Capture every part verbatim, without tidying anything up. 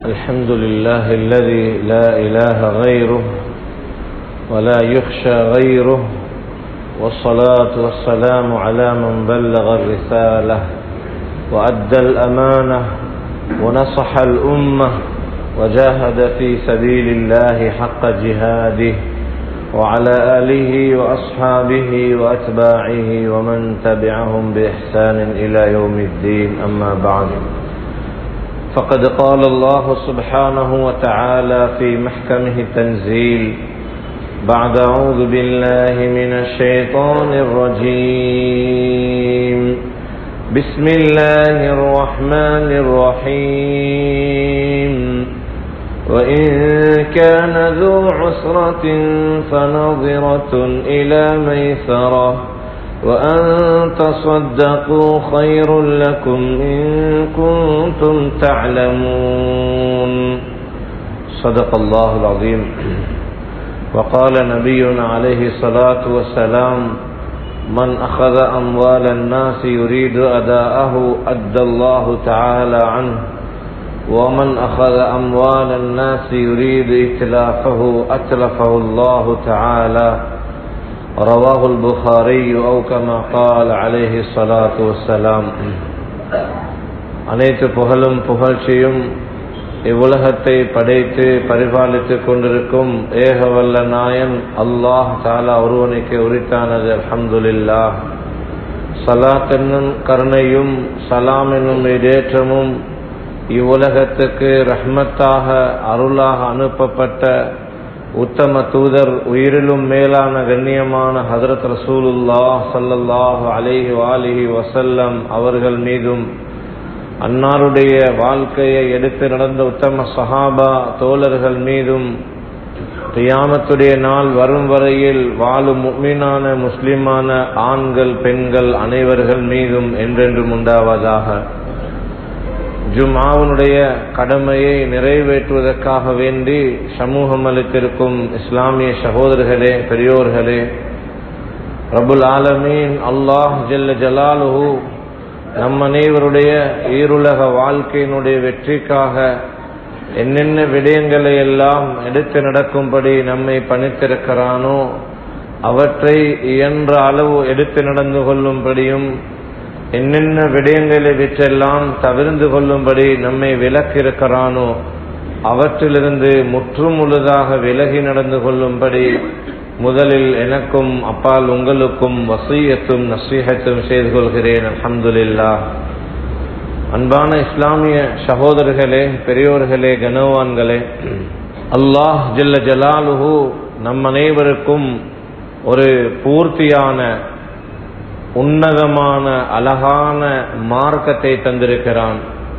الحمد لله الذي لا إله غيره ولا يخشى غيره، والصلاة والسلام على من بلغ الرسالة وأدى الأمانة ونصح الأمة وجاهد في سبيل الله حق جهاده، وعلى آله وأصحابه وأتباعه ومن تبعهم بإحسان إلى يوم الدين. أما بعد، فقد قال الله سبحانه وتعالى في محكمه التنزيل بعد أعوذ بالله من الشيطان الرجيم بسم الله الرحمن الرحيم وإن كان ذو عسرة فنظرة إلى ميسرة وأن تصدقوا خير لكم إن كنتم تعلمون. صدق الله العظيم. وقال نبينا عليه الصلاة والسلام: من أخذ أموال الناس يريد أداءه أدى الله تعالى عنه، ومن أخذ أموال الناس يريد إتلافه أتلفه الله تعالى. رواه البخاري أو كما قال عليه الصلاة والسلام. அனைத்து புகழும் புகழ்ச்சியும் இவ்வுலகத்தை படைத்து பரிபாலித்துக் கொண்டிருக்கும் ஏகவல்ல நாயன் அல்லாஹ் தஆலா ஒருவனுக்கு உரித்தானது. அல்ஹம்துலில்லாஹ். ஸலாத் என்னும் கருணையும் சலாம் என்னும் இடேற்றமும் இவ்வுலகத்துக்கு ரஹ்மத்தாக அருளாக அனுப்பப்பட்ட உத்தம தூதர், உயிரிலும் மேலான கண்ணியமான ஹதரத் ரசூலுல்லாஹ் ஸல்லல்லாஹு அலைஹி வஆலிஹி வஸல்லம் அவர்கள் மீதும், அன்னாருடைய வாழ்க்கையை எடுத்து நடந்த உத்தம சஹாபா தோழர்கள் மீதும், கியாமத்துடைய நாள் வரும் வரையில் வாழும் முஃமினான முஸ்லிமான ஆண்கள் பெண்கள் அனைவர்கள் மீதும் என்றென்றும் உண்டாவதாக. ஜும்ஆவுடைய கடமையை நிறைவேற்றுவதற்காக வேண்டி சமூகம் அளித்திருக்கும் இஸ்லாமிய சகோதரர்களே, பெரியோர்களே, ரப்புல் ஆலமீன் அல்லாஹ் ஜல்ல ஜலாலுஹு நம் அனைவருடைய ஈருலக வாழ்க்கையினுடைய வெற்றிக்காக என்னென்ன விடயங்களை எல்லாம் எடுத்து நடக்கும்படி நம்மை பணித்திருக்கிறானோ அவற்றை இயன்ற அளவு எடுத்து நடந்து கொள்ளும்படியும், என்னென்ன விடயங்களை விற்றெல்லாம் தவிர்ந்து கொள்ளும்படி நம்மை விலக்கியிருக்கிறானோ அவற்றிலிருந்து முற்றும் முழுதாக விலகி நடந்து கொள்ளும்படி முதலில் எனக்கும் அப்பால் உங்களுக்கும் வசியத்தும் நசீஹத்தும் செய்து கொள்கிறேன். அல்ஹம்துலில்லாஹ். அன்பான இஸ்லாமிய சகோதரர்களே, பெரியோர்களே, கனவான்களே, அல்லாஹ் ஜல்ல ஜலாலுஹு நம் அனைவருக்கும் ஒரு பூர்த்தியான உன்னதமான அழகான மார்க்கத்தை தந்திருக்கிறான்.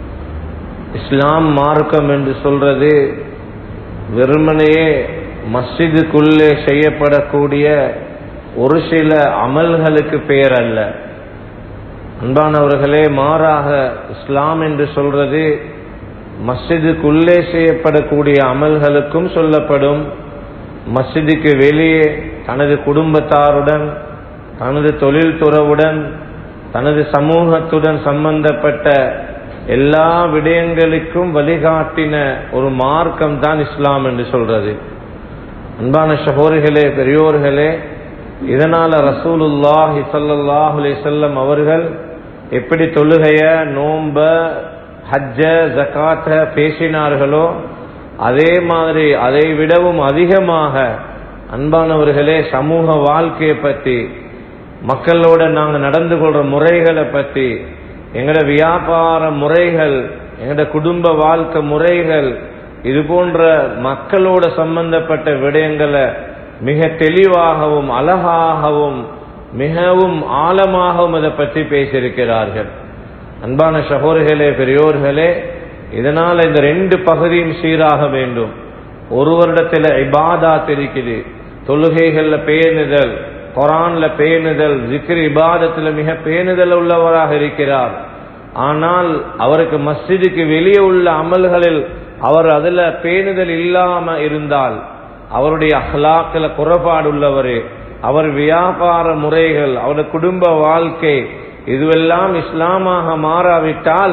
இஸ்லாம் மார்க்கம் என்று சொல்றது வெறுமனையே மஸ்ஜிதுக்குள்ளே செய்யப்படக்கூடிய ஒரு சில அமல்களுக்கு பெயர் அல்ல. அன்பானவர்களே, மாறாக இஸ்லாம் என்று சொல்றது மஸ்ஜிதுக்குள்ளே செய்யப்படக்கூடிய அமல்களுக்கும் சொல்லப்படும். மஸ்ஜிதுக்கு வெளியே தனது குடும்பத்தாருடன், தனது தொழில் துறவுடன், தனது சமூகத்துடன் சம்பந்தப்பட்ட எல்லா விடயங்களுக்கும் வழிகாட்டின ஒரு மார்க்கம் தான் இஸ்லாம் என்று சொல்றது. அன்பான சகோதரர்களே, பெரியோர்களே, இதனால ரசூலுல்லாஹி ஸல்லல்லாஹு அலைஹி வஸல்லம் அவர்கள் எப்படி தொழுகைய, நோம்ப, ஹஜ்ஜ, ஜகாத்த பேசினார்களோ அதே மாதிரி அதை விடவும் அதிகமாக அன்பானவர்களே சமூக வாழ்க்கையை பற்றி, மக்களோட நாங்கள் நடந்து கொள்ற முறைகளை பற்றி, எங்களோட வியாபார முறைகள், எங்களோட குடும்ப வாழ்க்கை முறைகள், இது போன்ற மக்களோட சம்பந்தப்பட்ட விடயங்களை மிக தெளிவாகவும் அழகாகவும் மிகவும் ஆழமாகவும் அதை பற்றி பேசியிருக்கிறார்கள். அன்பான சகோதரர்களே, பெரியோர்களே, இதனால இந்த ரெண்டு பகுதியும் சீராக வேண்டும். ஒரு வருடத்தில் இபாதத் இருக்குது, தொழுகைகள்ல பேணுதல், குர்ஆன்ல பேணுதல், ஜிக்ர் இபாதத்துல மிக பேணுதல் உள்ளவராக இருக்கிறார். ஆனால் அவருக்கு மஸ்ஜிதுக்கு வெளியே உள்ள அமல்களில் அவர் அதுல பேணுதல் இல்லாம இருந்தால் அவருடைய அஹ்லாக்ல குறைபாடு உள்ளவர், அவர் வியாபார முறைகள், அவருடைய குடும்ப வாழ்க்கை இதுவெல்லாம் இஸ்லாமாக மாறாவிட்டால்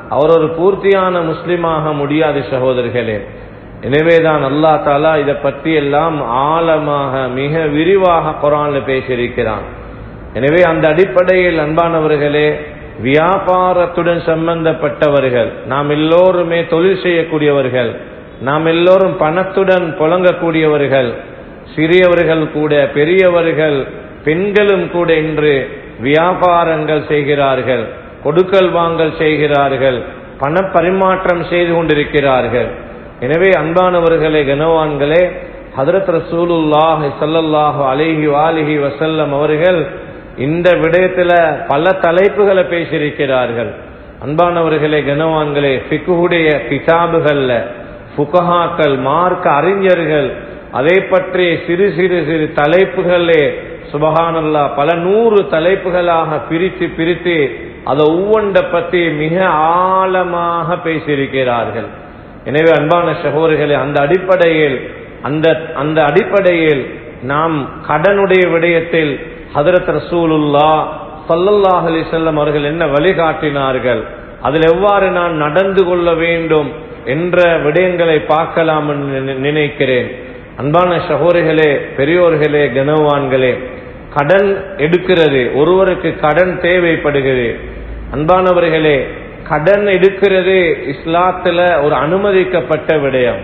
அவர் ஒரு பூர்த்தியான முஸ்லிமாக முடியாது சகோதரர்களே. எனவேதான் அல்லாஹ் தஆலா இதை பற்றி எல்லாம் ஆழமாக மிக விரிவாக குர்ஆன்ல பேசியிருக்கிறான். எனவே அந்த அடிப்படையில் அன்பானவர்களே, வியாபாரத்துடன் சம்பந்தப்பட்டவர்கள், நாம் எல்லோருமே தொழில் செய்யக்கூடியவர்கள், நாம் எல்லோரும் பணத்துடன் புழங்கக்கூடியவர்கள், சிறியவர்கள் கூட பெரியவர்கள் பெண்களும் கூட இன்று வியாபாரங்கள் செய்கிறார்கள், கொடுக்கல் வாங்கல் செய்கிறார்கள், பண பரிமாற்றம் செய்து கொண்டிருக்கிறார்கள். எனவே அன்பானவர்களே, கனவான்களே, ஹஜ்ரத் ரசூலுல்லாஹி ஸல்லல்லாஹு அலைஹி வஆலிஹி வஸல்லம் அவர்கள் இந்த விடயத்துல பல தலைப்புகளை பேசியிருக்கிறார்கள். அன்பானவர்களே, கனவான்களே, ஃபிக்ஹுடைய கிதாபுகள்ல ஃபுகஹாக்கள், மார்க்க அறிஞர்கள் அதை பற்றி சிறு சிறு சிறு தலைப்புகளே சுபஹானல்லாஹ் பல நூறு தலைப்புகளாக பிரித்து பிரித்து அதை ஒவ்வொன்றை பற்றி மிக ஆழமாக பேசியிருக்கிறார்கள். எனவே அன்பான சகோதரர்களே, அந்த அடிப்படையில் அந்த அந்த அடிப்படையில் நாம் கடனுடைய விடயத்தில் ஹஜ்ரத் ரசூலுல்லாஹ் ஸல்லல்லாஹு அலைஹி வஸல்லம் அவர்கள் என்ன வழிகாட்டினார்கள், அதில் எவ்வாறு நான் நடந்து கொள்ள வேண்டும் என்ற விடயங்களை பார்க்கலாம் என்று நினைக்கிறேன். அன்பான சகோதரர்களே, பெரியோர்களே, கனவான்களே, கடன் எடுக்கிறது, ஒருவருக்கு கடன் தேவைப்படுகிறது. அன்பானவர்களே, கடன் எடுக்கிறது இஸ்லாத்துல ஒரு அனுமதிக்கப்பட்ட விடயம்.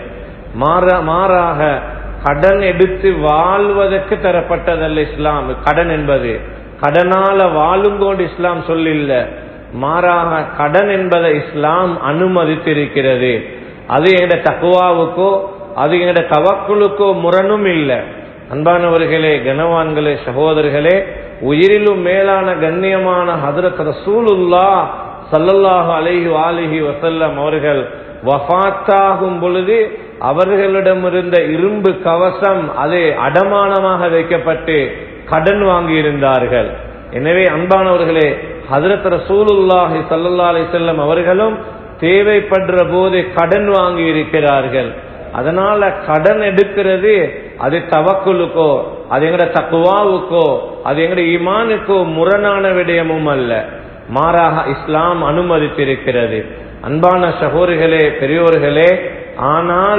மாறாக கடன் எடுத்து வாழ்வதற்கு தரப்பட்டதல்ல இஸ்லாம். கடன் என்பது கடனால வாழுங்கோண்டு இஸ்லாம் சொல்லில்ல, மாறாக கடன் என்பதை இஸ்லாம் அனுமதித்திருக்கிறது. அது எங்கட தக்வாவுக்கோ அது எங்கட தவக்குலுக்கோ முரணும் இல்லை. அன்பானவர்களே, கனவான்களே, சகோதரர்களே, உயிரிலும் மேலான கண்ணியமான ஹஜ்ரத் ரசூலுல்லாஹ் ஸல்லல்லாஹு அலைஹி வஆலிஹி வஸல்லம் அவர்கள் வஃபாத்தாகும் பொழுது அவர்களிடமிருந்த இரும்பு கவசம் அது அடமானமாக வைக்கப்பட்டு கடன் வாங்கி இருந்தார்கள். எனவே அன்பானவர்களே, ஹஜ்ரத் ரசூலுல்லாஹி ஸல்லல்லாஹு அலைஹி வஸல்லம் அவர்களும் தேவைப்படுற போது கடன் வாங்கி இருக்கிறார்கள். அதனால கடன் எடுக்கிறது அது தவக்குலுக்கோ அது எங்கட தக்வாவுக்கோ அது எங்கட ஈமானுக்கோ முரணான விடயமும் அல்ல, மாறாக இஸ்லாம் அனுமதித்திருக்கிறது. அன்பான சகோதரர்களே, பெரியோர்களே, ஆனால்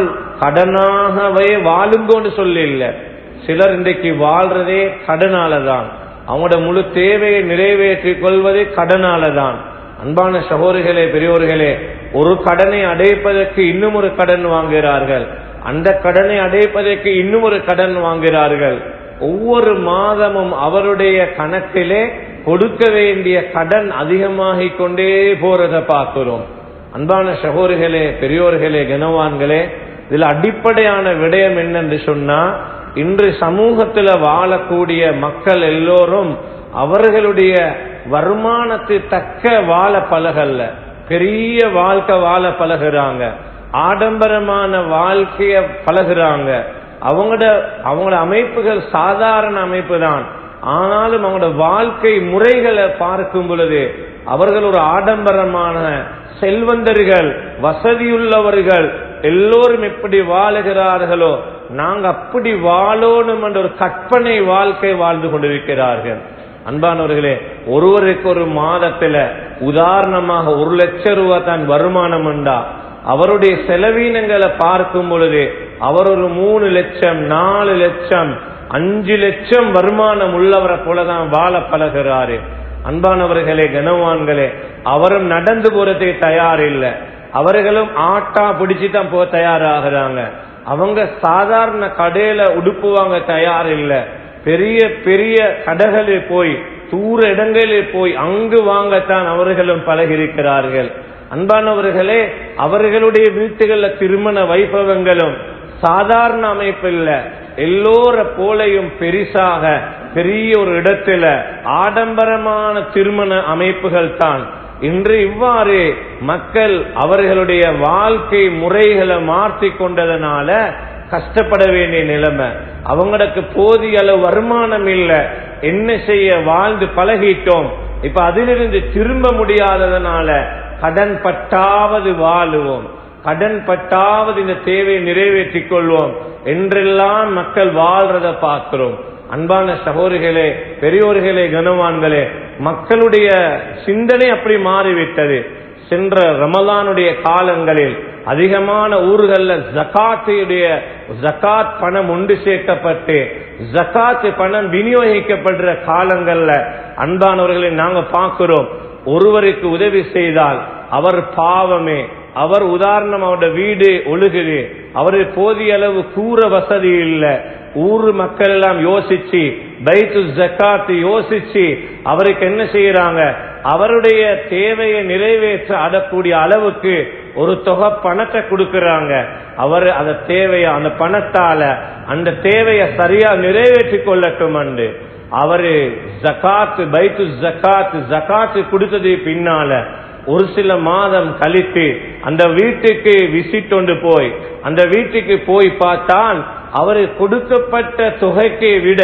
கடனாகவே வாழுங்கோன்னு சொல்லி இல்லை. சிலர் இன்றைக்கு வாழ்றதே கடனாலதான், அவங்களோட முழு தேவையை நிறைவேற்றிக் கொள்வதே கடனாலதான். அன்பான சகோதரர்களே, பெரியோர்களே, ஒரு கடனை அடைப்பதற்கு இன்னும் ஒரு கடன் வாங்குகிறார்கள், அந்த கடனை அடைப்பதற்கு இன்னும் ஒரு கடன் வாங்குகிறார்கள். ஒவ்வொரு மாதமும் அவருடைய கணக்கிலே கொடுக்க வேண்டிய கடன் அதிகமாகிக் கொண்டே போறதை பார்க்கிறோம். அன்பான சகோதரர்களே, பெரியோர்களே, கனவான்களே, இதுல அடிப்படையான விடயம் என்னென்று சொன்னா, இன்று சமூகத்தில் வாழக்கூடிய மக்கள் எல்லோரும் அவர்களுடைய வருமானத்தை தக்க வாழ பழகல்ல, பெரிய வாழ்க்கை வாழ பழகுறாங்க, ஆடம்பரமான வாழ்க்கைய பழகுறாங்க. அவங்களோட அவங்களோட அமைப்புகள் சாதாரண அமைப்பு தான், ஆனாலும் அவங்களோட வாழ்க்கை முறைகளை பார்க்கும் பொழுது அவர்கள் ஒரு ஆடம்பரமான செல்வந்தர்கள், வசதியுள்ளவர்கள் எல்லோரும் எப்படி வாழுகிறார்களோ நாங்க அப்படி வாழணும் என்ற ஒரு கற்பனை வாழ்க்கை வாழ்ந்து கொண்டிருக்கிறார்கள். அன்பானவர்களே, ஒருவருக்கு ஒரு மாதத்துல உதாரணமாக ஒரு லட்சம் ரூபாய் தான் வருமானம் உண்டா, அவருடைய செலவீனங்களை பார்க்கும் பொழுது அவர் ஒரு மூணு லட்சம் நாலு லட்சம் அஞ்சு லட்சம் வருமானம் உள்ளவரை போலதான் வாழ பழகிறாரு. அன்பானவர்களே, கனவான்களே, அவரும் நடந்து போறதுக்கு தயார் இல்லை, அவர்களும் ஆட்டா பிடிச்சுதான் போக தயாராகிறாங்க. அவங்க சாதாரண கடையில உடுப்பு வாங்க தயார் இல்லை, பெரிய பெரிய கடைகளில் போய் தூர இடங்களில் போய் அங்கு வாங்கத்தான் அவர்களும் பழகியிருக்கிறார்கள். அன்பானவர்களே, அவர்களுடைய வீட்டுகள்ல திருமண வைபவங்களும் சாதாரண அமைப்பில் எல்லோர போலையும் பெரிசாக பெரிய ஒரு இடத்துல ஆடம்பரமான திருமண அமைப்புகள் தான். இன்று இவ்வாறு மக்கள் அவர்களுடைய வாழ்க்கை முறைகளை மாற்றி கொண்டதனால கஷ்டப்பட வேண்டிய நிலைமை, அவங்களுக்கு போதிய அளவு வருமானம் இல்லை, என்ன செய்ய, வாழ்ந்து பழகிட்டோம், இப்ப அதிலிருந்து திரும்ப முடியாததனால கடன் பட்டாவது வாழுவோம், கடன் பட்டாவது இந்த தேவையை நிறைவேற்றிக் கொள்வோம் என்றெல்லாம் மக்கள் வாழ்றத பார்க்கிறோம். அன்பான சகோதரிகளே, பெரியோர்களே, கனவான்களே, மக்களுடைய சிந்தனை அப்படி மாறிவிட்டது. சென்ற ரமலானுடைய காலங்களில் அதிகமான ஊர்கள்ல ஜகாத்துடைய ஜகாத் பணம் ஒன்று சேர்க்கப்பட்டு ஜகாத் பணம் விநியோகிக்கப்படுற காலங்கள்ல அன்பானவர்களை நாங்க பார்க்கிறோம். ஒருவருக்கு உதவி செய்தால் அவர் பாவமே, அவர் உதாரணம் அவருடைய வீடு ஒழுகுது, அவருக்கு போதிய அளவு கூற வசதி இல்லை, ஊர் மக்கள் எல்லாம் யோசிச்சு பைத்து ஜகாத் யோசிச்சு அவருக்கு என்ன செய்யறாங்க, அவருடைய தேவையை நிறைவேற்ற அடக்கூடிய அளவுக்கு ஒரு தொகை பணத்தை கொடுக்கறாங்க. அவர் அந்த தேவையை அந்த பணத்தால அந்த தேவையை சரியா நிறைவேற்றி கொள்ளட்டும் என்று அவரு ஜகாத் பைத்து ஜகாத் ஜகாத் கொடுத்தது பின்னால ஒரு சில மாதம் கழித்து அந்த வீட்டுக்கு விசிட் கொண்டு போய் அந்த வீட்டுக்கு போய் பார்த்தால் அவரு கொடுக்கப்பட்ட தொகைக்கு விட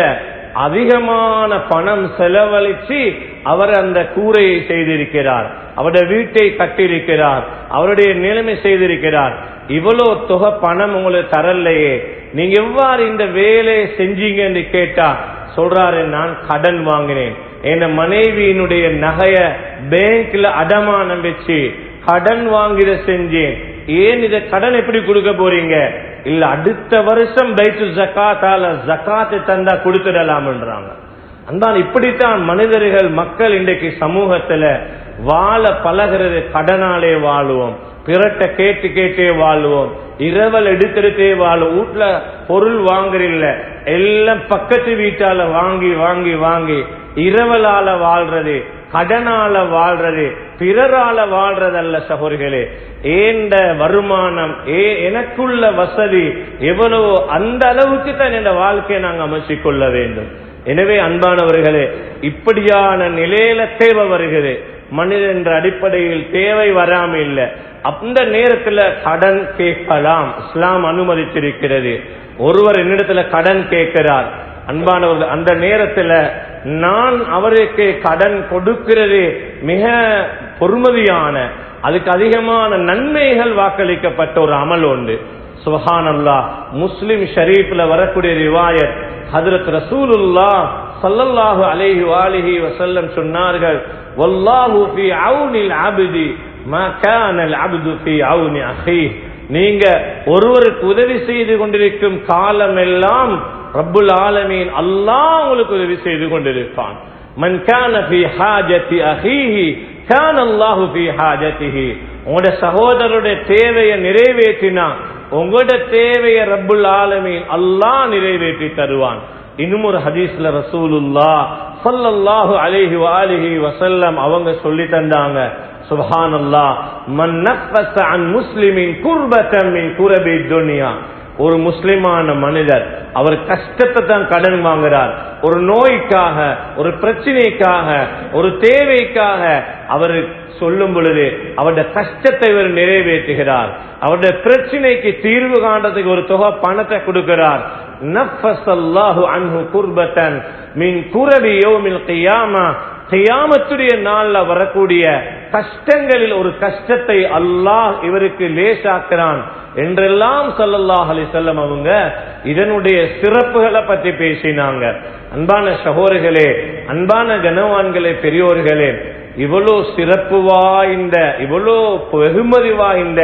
அதிகமான பணம் செலவழிச்சு அவர் அந்த கூரையை செய்திருக்கிறார், அவருடைய வீட்டை கட்டியிருக்கிறார், அவருடைய நிலைமை செய்திருக்கிறார். இவ்வளவு தொகை பணம் உங்களுக்கு தரலையே, நீங்க எவ்வாறு இந்த வேலையை செஞ்சீங்கன்னு கேட்டா சொல்றாரு, நான் கடன் வாங்கினேன், என் மனைவியினுடைய நகைய பேங்க்ல அடமானம் வச்சு கடன் வாங்கிட செஞ்சேன். ஏன் இத கடன் எப்படி கொடுக்க போறீங்க? இல்ல அடுத்த வருஷம் பைத்து ஜகாத்தால ஜகாத்தை தந்தா கொடுத்துடலாம்ன்றாங்க. அதான் இப்படித்தான் மனிதர்கள் மக்கள் இன்றைக்கு சமூகத்துல வாழ பழகிறது. கடனாலே வாழுவோம், பிறட்ட கேட்டு கேட்டே வாழுவோம், இரவல் எடுத்தெடுத்தே வாழும், வீட்டுல பொருள் வாங்குறில்ல எல்லாம் பக்கத்து வீட்டால வாங்கி வாங்கி வாங்கி இரவலால வாழ்றது, கடனால வாழ்றது, பிறரால வாழ்றதல்ல சகோதரிகளே. ஏண்ட வருமானம் ஏ எனக்குள்ள வசதி எவ்வளவோ அந்த அளவுக்கு தான் இந்த வாழ்க்கையை நாங்கள் அமைச்சிக் கொள்ள வேண்டும். எனவே அன்பானவர்களே, இப்படியான நிலையில தேவை வருகிறது. மனிதன் என்ற அடிப்படையில் தேவை வராம இல்லை. அந்த நேரத்துல கடன் கேட்கலாம், இஸ்லாம் அனுமதித்திருக்கிறது. ஒருவர் என்னிடத்துல கடன் கேட்கிறார், அன்பானவர்கள் அந்த நேரத்துல நான் அவருக்கு கடன் கொடுக்கிறது மிக பொறுமதியான, அதுக்கு அதிகமான நன்மைகள் வாக்களிக்கப்பட்ட ஒரு அமல் உண்டு. சுப்ஹானல்லாஹ், முஸ்லிம் ஷரீஃப்ல வரக்கூடிய ரிவாயத், ஹஜ்ரத் ரசூலுல்லாஹ் ஸல்லல்லாஹு அலைஹி வஆலிஹி வஸல்லம் சொன்னார்கள், வல்லாஹு ஃபீ அவுனில் அப்தி மா கானல் அப்து ஃபீ அவுனி அஹீஹ். நீங்க ஒருவருக்கு உதவி செய்து கொண்டிருக்கும் காலம் எல்லாம் ரப்புல் ஆலமீன் அல்லாஹ் உங்களுக்கு உதவி செய்து கொண்டிருப்பான். மன் கான ஃபீ ஹாஜதி அஹீஹி கான அல்லாஹு ஃபீ ஹாஜதிஹி. உங்களுடைய சகோதரருடைய தேவையை நிறைவேற்றினா உங்களுடைய தேவையை ரப்புல் ஆலமீன் அல்லாஹ் நிறைவேற்றி தருவான். இன்னும் ஒரு ஹதீஸ்ல ரசூலுல்லாஹ் ஸல்லல்லாஹு அலைஹி வஆலிஹி வஸல்லம் அவங்க சொல்லி தந்தாங்க, சுப்ஹானல்லாஹ், மன் நஃபஸ அன் முஸ்லிமின் குர்பத்தன் மின் குரபி துன்யா. ஒரு முஸ்லிமான மனிதர் அவர் கஷ்டத்தை தான் கடன் வாங்குறார், ஒரு நோய்க்காக, ஒரு பிரச்சனைக்காக, ஒரு தேவைக்காக அவர் சொல்லும் பொழுது அவருடைய கஷ்டத்தை இவர் நிறைவேற்றுகிறார், அவருடைய பிரச்சனைக்கு தீர்வு காண்றதுக்கு ஒரு தொகை பணத்தை கொடுக்கிறார். நஃபஸல்லாஹு அன்ஹு குர்பத்தன் மின் குரபி யௌமில் கியாமா. கியாமத்துடைய நாள்ல வரக்கூடிய கஷ்டங்களில் ஒரு கஷ்டத்தை அல்லாஹ் இவருக்கு லேசாக்குறான் என்றெல்லாம் ஸல்லல்லாஹு அலைஹி வஸல்லம் அவங்க இதனுடைய சிறப்புகளை பற்றி பேசினாங்க. அன்பான சகோதரர்களே, அன்பான கனவான்களே, பெரியோர்களே, இவ்வளோ சிறப்பு வாய்ந்த இவ்வளோ வெகுமதி வாய்ந்த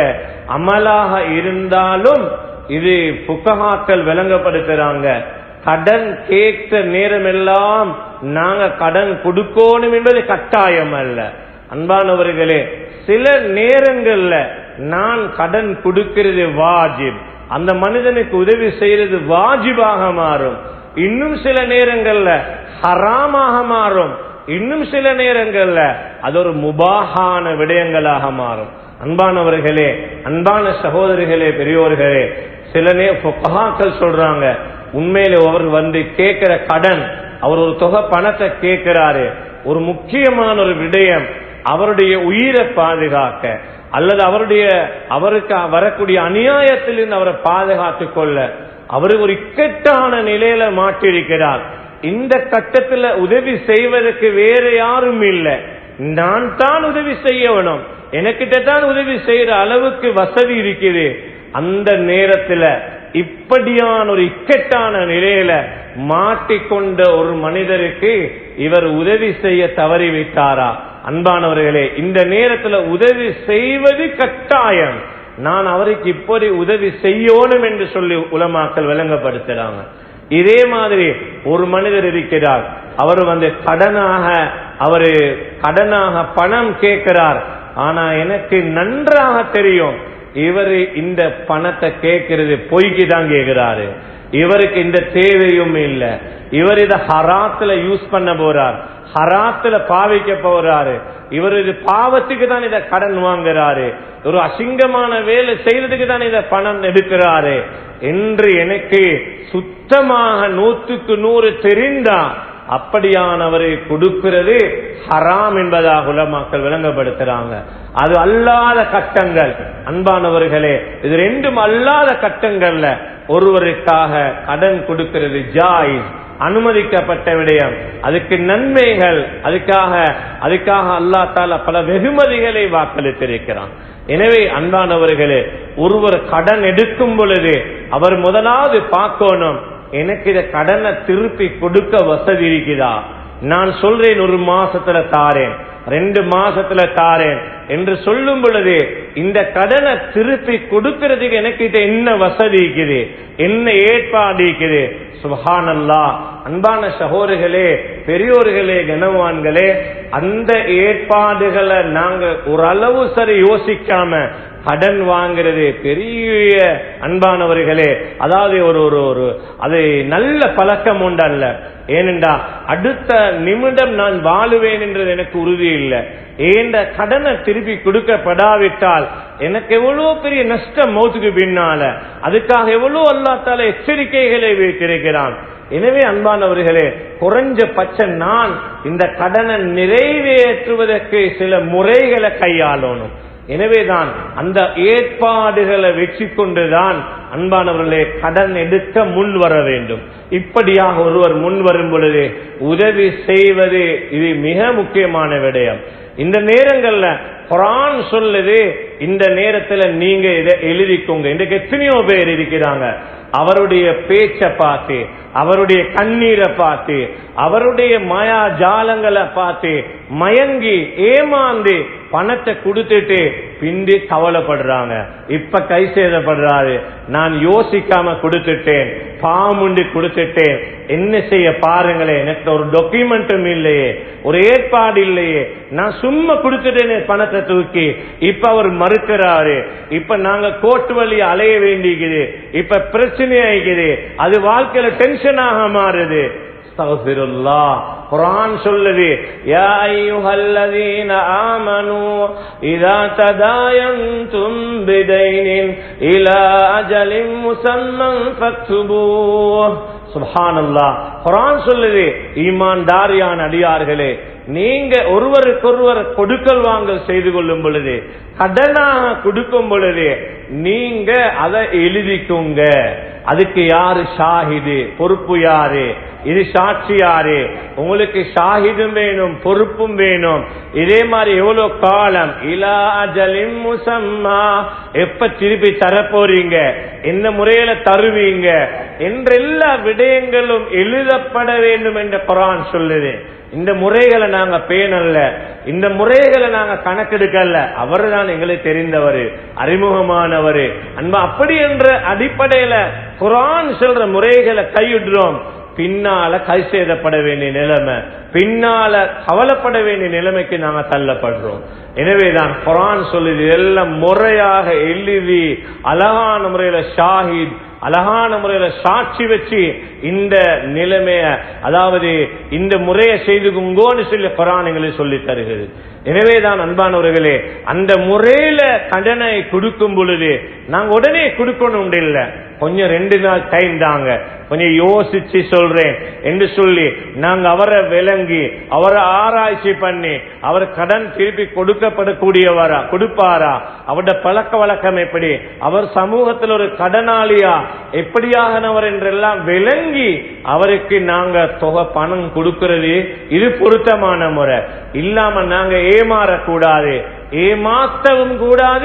அமலாக இருந்தாலும் இது புக்கஹாக்கள் விளங்கப்படுத்துறாங்க, கடன் கேட்ட நேரம் எல்லாம் நாங்க கடன் கொடுக்கணும் என்பது கட்டாயம் அல்ல. அன்பானவர்களே, சில நேரங்கள்ல நான் கடன் கொடுக்கிறது வாஜிப், அந்த மனிதனுக்கு உதவி செய்யறது வாஜிபாக மாறும். இன்னும் சில நேரங்கள்ல ஹராமாக மாறும், இன்னும் சில நேரங்கள்ல அது ஒரு முபாஹான விடயங்களாக மாறும். அன்பானவர்களே, அன்பான சகோதரிகளே, பெரியோர்களே, சில நேரம் ஃபுகஹாக்கள் சொல்றாங்க, உண்மையிலே அவர் வந்து கேட்கிற கடன், அவர் ஒரு தொகை பணத்தை கேட்கிறாரு, ஒரு முக்கியமான ஒரு விடயம் அவருடைய உயிரை பாதுகாக்க அல்லது அவருடைய அவருக்கு வரக்கூடிய அநியாயத்திலிருந்து அவரை பாதுகாத்துக் கொள்ள அவர் ஒரு இக்கட்டான நிலையில மாட்டிருக்கிறார். இந்த கட்டத்துல உதவி செய்வதற்கு வேற யாரும் இல்லை, நான் தான் உதவி செய்யணும், எனக்கிட்ட தான் உதவி செய்யற அளவுக்கு வசதி இருக்குது. அந்த நேரத்துல இப்படியான ஒரு இக்கட்டான நிலையில மாட்டிக்கொண்ட ஒரு மனிதருக்கு இவர் உதவி செய்ய தவறிவிட்டாரா? அன்பானவர்களே, இந்த நேரத்தில் உதவி செய்வது கட்டாயம். நான் அவருக்கு இப்படி உதவி செய்யணும் என்று சொல்லி உலமாக்கள் விளங்கப்படுத்துறாங்க. இதே மாதிரி ஒரு மனிதர் இருக்கிறார், அவர் வந்து கடனாக அவரு கடனாக பணம் கேட்கிறார். ஆனா எனக்கு நன்றாக தெரியும் இவரு இந்த பணத்தை கேட்கிறது பொய்க்கு தான் கேட்கிறாரு. இவருக்கு இந்த தேவையும் இல்லை. இவர் இதை ஹராத்துல யூஸ் பண்ண போறார், ஹராத்துல பாவிக்க போறாரு. இவர் இது பாவத்துக்கு தான் இதை கடன் வாங்குறாரு, ஒரு அசிங்கமான வேலை செய்யறதுக்கு தான் இதை பணம் எடுக்கிறாரு என்று எனக்கு சுத்தமாக நூற்றுக்கு நூறு தெரிந்தா அப்படியானவரை கொடுக்கிறது ஹராம் என்பதாக உலமாக்கள் விளங்கப்படுத்துறாங்க. அது அல்லாத கட்டங்கள். அன்பானவர்களே, இது ரெண்டும் அல்லாத கட்டங்கள்ல ஒருவருக்காக கடன் கொடுக்கிறது ஜாயிஸ், அனுமதிக்கப்பட்ட விடயம். அதுக்கு நன்மைகள், அதுக்காக அதுக்காக அல்லாஹ் தஆலா பல வெகுமதிகளை வாக்களித்திருக்கிறான். எனவே அன்பானவர்களே, ஒருவர் கடன் எடுக்கும் பொழுது அவர் முதலாவது பார்க்கணும், எனக்கு இத கடனை திருப்பி கொடுக்க வசதி இருக்குதா. நான் சொல்றேன் ஒரு மாசத்துல தாரேன், ரெண்டு மாசத்துல தாரேன் என்று சொல்லும் பொழுது இந்த கடனை திருப்பி கொடுக்கிறதுக்கு எனக்கு கிட்ட என்ன வசதி இருக்குது, என்ன ஏற்பாடு இருக்குது. சுப்ஹானல்லாஹ். அன்பான சகோதரர்களே, பெரியோர்களே, கனவான்களே, அந்த ஏற்பாடுகளை நாங்க ஓரளவு சரி யோசிக்காம கடன் வாங்கிறது பெரிய அன்பானவர்களே, அதாவது ஒரு ஒரு அது நல்ல பழக்கம் உண்டு அல்ல. ஏனென்றா அடுத்த நிமிடம் நான் வாழுவேன் என்றது எனக்கு உறுதி இல்லை. ஏண்ட கடனை திருப்பி கொடுக்கப்படாவிட்டால் எனக்கு எவ்வளவு பெரிய நஷ்டம் மௌத்துக்கு பின்னால. அதுக்காக எவ்வளவு அல்லாஹ் தஆலா எச்சரிக்கைகளை வைத்திருக்கிறான். எனவே அன்பானவர்களே, குறைஞ்ச பட்சம் நான் இந்த கடனை நிறைவேற்றுவதற்கு சில முறைகளை கையாளணும். எனவேதான் அந்த ஏற்பாடுகளை வெற்றி கொண்டுதான் அன்பானவர்களே கடன் எடுக்க முன் வர வேண்டும். இப்படியாக ஒருவர் முன் வரும் பொழுது உதவி செய்வது இது மிக முக்கியமான விடயம். இந்த நேரங்கள்ல குர்ஆன் சொல்லுது, இந்த நேரத்துல நீங்க இதை எழுதிக்கோங்க. இன்றைக்கு எத்தனையோ பேர் இருக்கிறாங்க, அவருடைய பேச்சை பார்த்து, அவருடைய கண்ணீரை பார்த்து, அவருடைய மாயா ஜாலங்களை பார்த்து மயங்கி ஏமாந்து பணத்தை கொடுத்துட்டு பிந்தி கவலைப்படுறாங்க. இப்ப கை சேதப்படுறாரு, நான் யோசிக்காம கொடுத்துட்டேன், பாமுண்டி கொடுத்துட்டேன், என்ன செய்ய பாருங்களேன், எனக்கு ஒரு டாக்குமெண்ட்டும் இல்லையே, ஒரு ஏற்பாடு இல்லையே, நான் சும்மா கொடுத்துட்டேனே பணத்தை தூக்கி. இப்ப அவர் மறுக்கிறாரு, இப்ப நாங்க கோர்ட்டு வழி அலைய வேண்டிக்குது, இப்ப பிரச்சனை ஆகிக்குது, அது வாழ்க்கையில டென்ஷனாக மாறுது. குர்ஆன் சொல்லுது, யா அய்யுஹல்லதீன ஆமனூ இதா ததாயன்தும் பிதைனின் இலா அஜலின் முஸம்மன் ஃபக்துபூஹ். சுப்ஹானல்லாஹ். குர்ஆன் சொல்லுது, ஈமான்தாரியான அடியார்களே, நீங்க ஒருவருக்கொருவர் கொடுக்கல் வாங்கல் செய்து கொள்ளும் பொழுது, கடனாக கொடுக்கும் பொழுது நீங்க அதை எழுதிக்குங்க. அதுக்கு யாரு ஷாஹிது, பொறுப்பு யாரு, இது சாட்சி யாரு, உங்களுக்கு ஷாஹிதும் வேணும், பொறுப்பும் வேணும். இதே மாதிரி எவ்வளவு காலம், இலா அஜலின் முஸம்மா, எப்ப திருப்பி தர போறீங்க, என்ன முறையில தருவீங்க என்ற எல்லா விடயங்களும் எழுதப்பட வேண்டும் என்று குர்ஆன் சொல்லுது. இந்த முறைகளை நாங்க பேணல்ல, இந்த முறைகளை நாங்க கணக்கெடுக்கல. அவர் தான் எங்களுக்கு தெரிந்தவர், அறிமுகமானவர். அன்பா, அப்படி என்ற அடிப்படையில குர்ஆன் சொல்ற முறைகளை கையிடுறோம், பின்னால கை சேதப்பட வேண்டிய நிலைமை, பின்னால கவலைப்பட வேண்டிய நிலைமைக்கு நாங்க தள்ளப்படுறோம். எனவேதான் குர்ஆன் சொல்லுது, எல்லாம் முறையாக எழுதி அழகான முறையில ஷாஹித், அழகான முறையில சாட்சி வச்சு இந்த நிலைமைய, அதாவது இந்த முறையை செய்துங்கோன்னு சொல்லி குர்ஆன் எங்களுக்கு சொல்லி தருகிறது. எனவேதான் அன்பானவர்களே, அந்த முறையில கடனை கொடுக்கும் பொழுது நாங்க உடனே கொடுக்கணும் இல்லை, கொஞ்சம் ரெண்டு நாள் டைம் தாங்க, கொஞ்சம் யோசிச்சு சொல்றேன் என்று சொல்லி நாங்க அவரை விளங்கி, அவரை ஆராய்ச்சி பண்ணி, அவர் கடன் திருப்பி கொடுக்கப்படக்கூடியவரா, கொடுப்பாரா, அவருடைய பழக்க வழக்கம் எப்படி, அவர் சமூகத்தில் ஒரு கடனாளியா எப்படியாகனவர் என்றெல்லாம் விளங்கி அவருக்கு நாங்க தொகை பணம் கொடுக்கிறது இது பொருத்தமான முறை. இல்லாம நாங்க ஏமாறக்கூடாது, ஏமாற்றவும் கூடாது,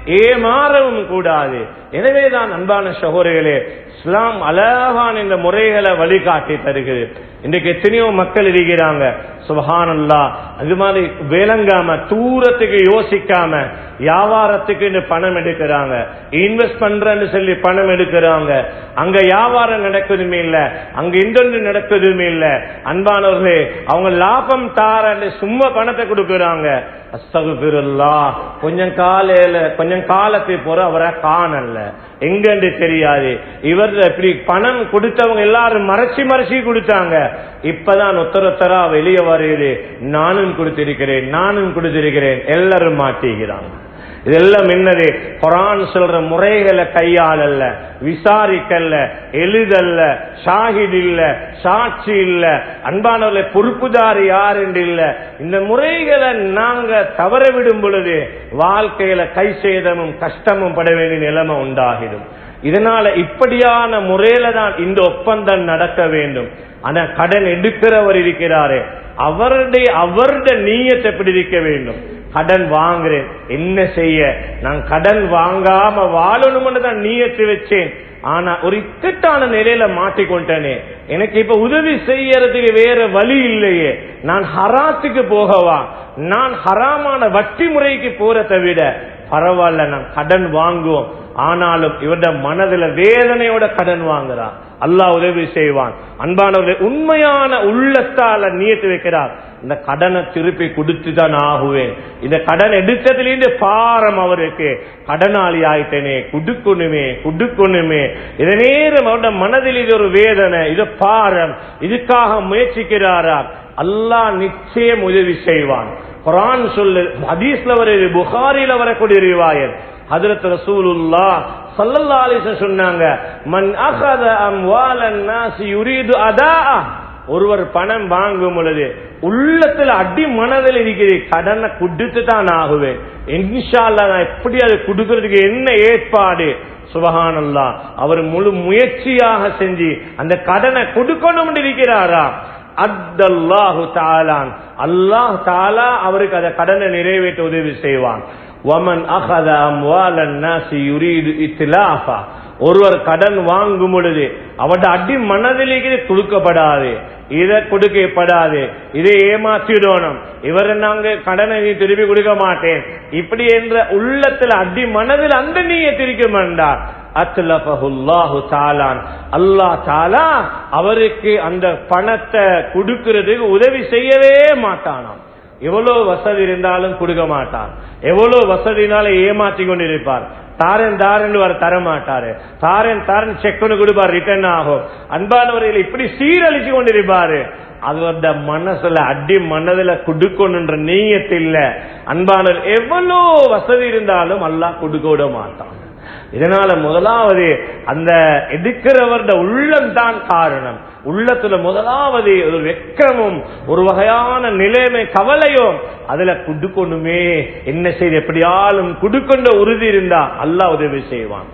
ஏமாறவும் கூடாது. எனவேதான் அன்பான சகோதரர்களே, இஸ்லாம் அழகான இந்த முறைகளை வழிகாட்டி தருகிறது. இன்றைக்கு எத்தனையோ மக்கள் இருக்கிறாங்க, சுப்ஹானல்லாஹ், அது மாதிரி விளங்காம தூரத்துக்கு யோசிக்காம வியாபாரத்துக்கு பணம் எடுக்கிறாங்க, இன்வெஸ்ட் பண்றேன்னு சொல்லி பணம் எடுக்கிறாங்க. அங்க வியாபாரம் நடக்குதுமே இல்ல, அங்க இன்னொன்று நடக்குதுமே இல்ல. அன்பானவர்களே, அவங்க லாபம் தாரன்னு சும்மா பணத்தை கொடுக்கறாங்க. அஸ்தக்ஃபிருல்லாஹ், கொஞ்சம் காலையில கொஞ்சம் காலத்தை போற அவரை காணல, எங்கன்னு தெரியாது. இவர் இப்படி பணம் கொடுத்தவங்க எல்லாரும் மறைச்சி மறைச்சி கொடுத்தாங்க. இப்பதான் ஒத்தரொத்தரா வெளியே வருகிறது, நானும் கொடுத்திருக்கிறேன் நானும் கொடுத்திருக்கிறேன், எல்லாரும் மாட்டிக்கிறாங்க. இதெல்லாம் என்னது? குர்ஆன் சொல்ற முறைகளை கையாளல்ல, விசாரிக்கல்ல, எழுதல்ல, ஷாஹித் இல்ல, சாட்சி இல்ல, அன்பானவர்களை பொறுப்புதாரி யார் என்று இல்ல. இந்த முறைகளை நாங்க தவற விடும் பொழுது வாழ்க்கையில கை சேதமும் கஷ்டமும் பட வேண்டிய நிலைமை உண்டாகிடும். இதனால இப்படியான முறையில தான் இந்த ஒப்பந்தம் நடக்க வேண்டும். ஆனா கடன் எடுக்கிறவர் இருக்கிறாரே, அவருடைய அவருடைய நீயத்தை எப்படி இருக்க வேண்டும்? கடன் வாங்குறேன், என்ன செய்ய, நான் கடன் வாங்காம வாழணும்னு தான் நீயத்து வச்சேன். ஆனா ஒரு இக்கட்டான நிலையில மாட்டிக்கொண்டேனே, எனக்கு இப்ப உதவி செய்யறதுக்கு வேற வழி இல்லையே, நான் ஹராத்துக்கு போகவா, நான் ஹராமான வட்டி முறைக்கு போறதை விட பரவாயில்ல நான் கடன் வாங்குவோம். ஆனாலும் இவருடைய மனதில் வேதனையோட கடன் வாங்குறான், அல்லாஹ் உதவி செய்வான். அன்பானவர்களே, உண்மையான உள்ளத்தால நியத்து வைக்கிறார், இந்த கடனை திருப்பி கொடுத்துதான் ஆகுவேன். இந்த கடன் எடுத்ததுலேருந்து பாரம் அவருக்கு, கடனாளி ஆயிட்டேனே, குடுக்கணுமே குடுக்கணுமே. இத நேரம் அவருடைய மனதில் இது ஒரு வேதனை, இது பாரம், இதுக்காக முயற்சிக்கிறாரா, அல்லாஹ் நிச்சயம் உதவி செய்வான். குர்ஆன் சொல்லு, ஹதீஸ்ல வருது, புகாரில வரக்கூடிய ரிவாயத், ஹஜ்ரத் ரசூலுல்லாஹ் ஸல்லல்லாஹு அலைஹி வஸல்லம் சொன்னாங்க, மன் அகத அம்வாலன் நாஸ் யுரீது அதாஅ, ஒருவர் பணம் வாங்கும் பொழுது உள்ளத்துல அடி மனதில் இருக்கிறது, கடனை கொடுத்து தான் ஆகுவேன், இன்ஷா அல்லாஹ் நான் எப்படி அதை கொடுக்கிறதுக்கு என்ன ஏற்பாடு, சுப்ஹானல்லாஹ், அவர் முழு முயற்சியாக செஞ்சு அந்த கடனை கொடுக்கணும் இருக்கிறாரா, அத்தல்லாஹு தஆலா, அல்லாஹ் தஆலா அவருக்கு அந்த கடனை நிறைவேற்ற உதவி செய்வான். வமன் அகத அம்வாலன் நாஸ் யுரீது இத்லாஃபா, ஒருவர் கடன் வாங்கும் பொழுது அவருடைய அடி மனதிலேயே கொடுக்கப்படாது, இதை கொடுக்கப்படாது, இதை ஏமாற்றிடணும், இவரை நாங்க கடனை திருப்பி கொடுக்க மாட்டேன், இப்படி என்ற உள்ளத்தில் அடி மனதில் அந்த நீயத் இருக்க வேண்டாம். அத்லஃபஹுல்லாஹு தஆலா, அல்லாஹ் தஆலா அவருக்கு அந்த பணத்தை கொடுக்கிறதுக்கு உதவி செய்யவே மாட்டானாம். எவ்வளவு வசதி இருந்தாலும் கொடுக்க மாட்டார், எவ்வளவு வசதினால ஏமாற்றி கொண்டிருப்பார், தாரன் தாரன் வர தர மாட்டாரு, தாரன் தாரன் செக் பண்ணி கொடுப்பார், ரிட்டர்ன் ஆகும். அன்பானவர்கள் இப்படி சீரழிச்சு கொண்டிருப்பாரு, அதோட மனசுல அடி மனதுல கொடுக்கணுன்ற நீயத்து இல்ல. அன்பானவர் எவ்வளவு வசதி இருந்தாலும் அல்லாஹ் கொடுக்க விட மாட்டான். இதனால முதலாவது அந்த எடுக்கிறவருடைய உள்ளம் தான் காரணம். உள்ளத்துல முதலாவது ஒரு வெக்கமும் ஒரு வகையான நிலைமை கவலையும், அதுல குடுக்கணுமே, என்ன செய்து எப்படியாலும் குடுக்கொண்ட உறுதி இருந்தா அல்லாஹ் உதவி செய்வான்.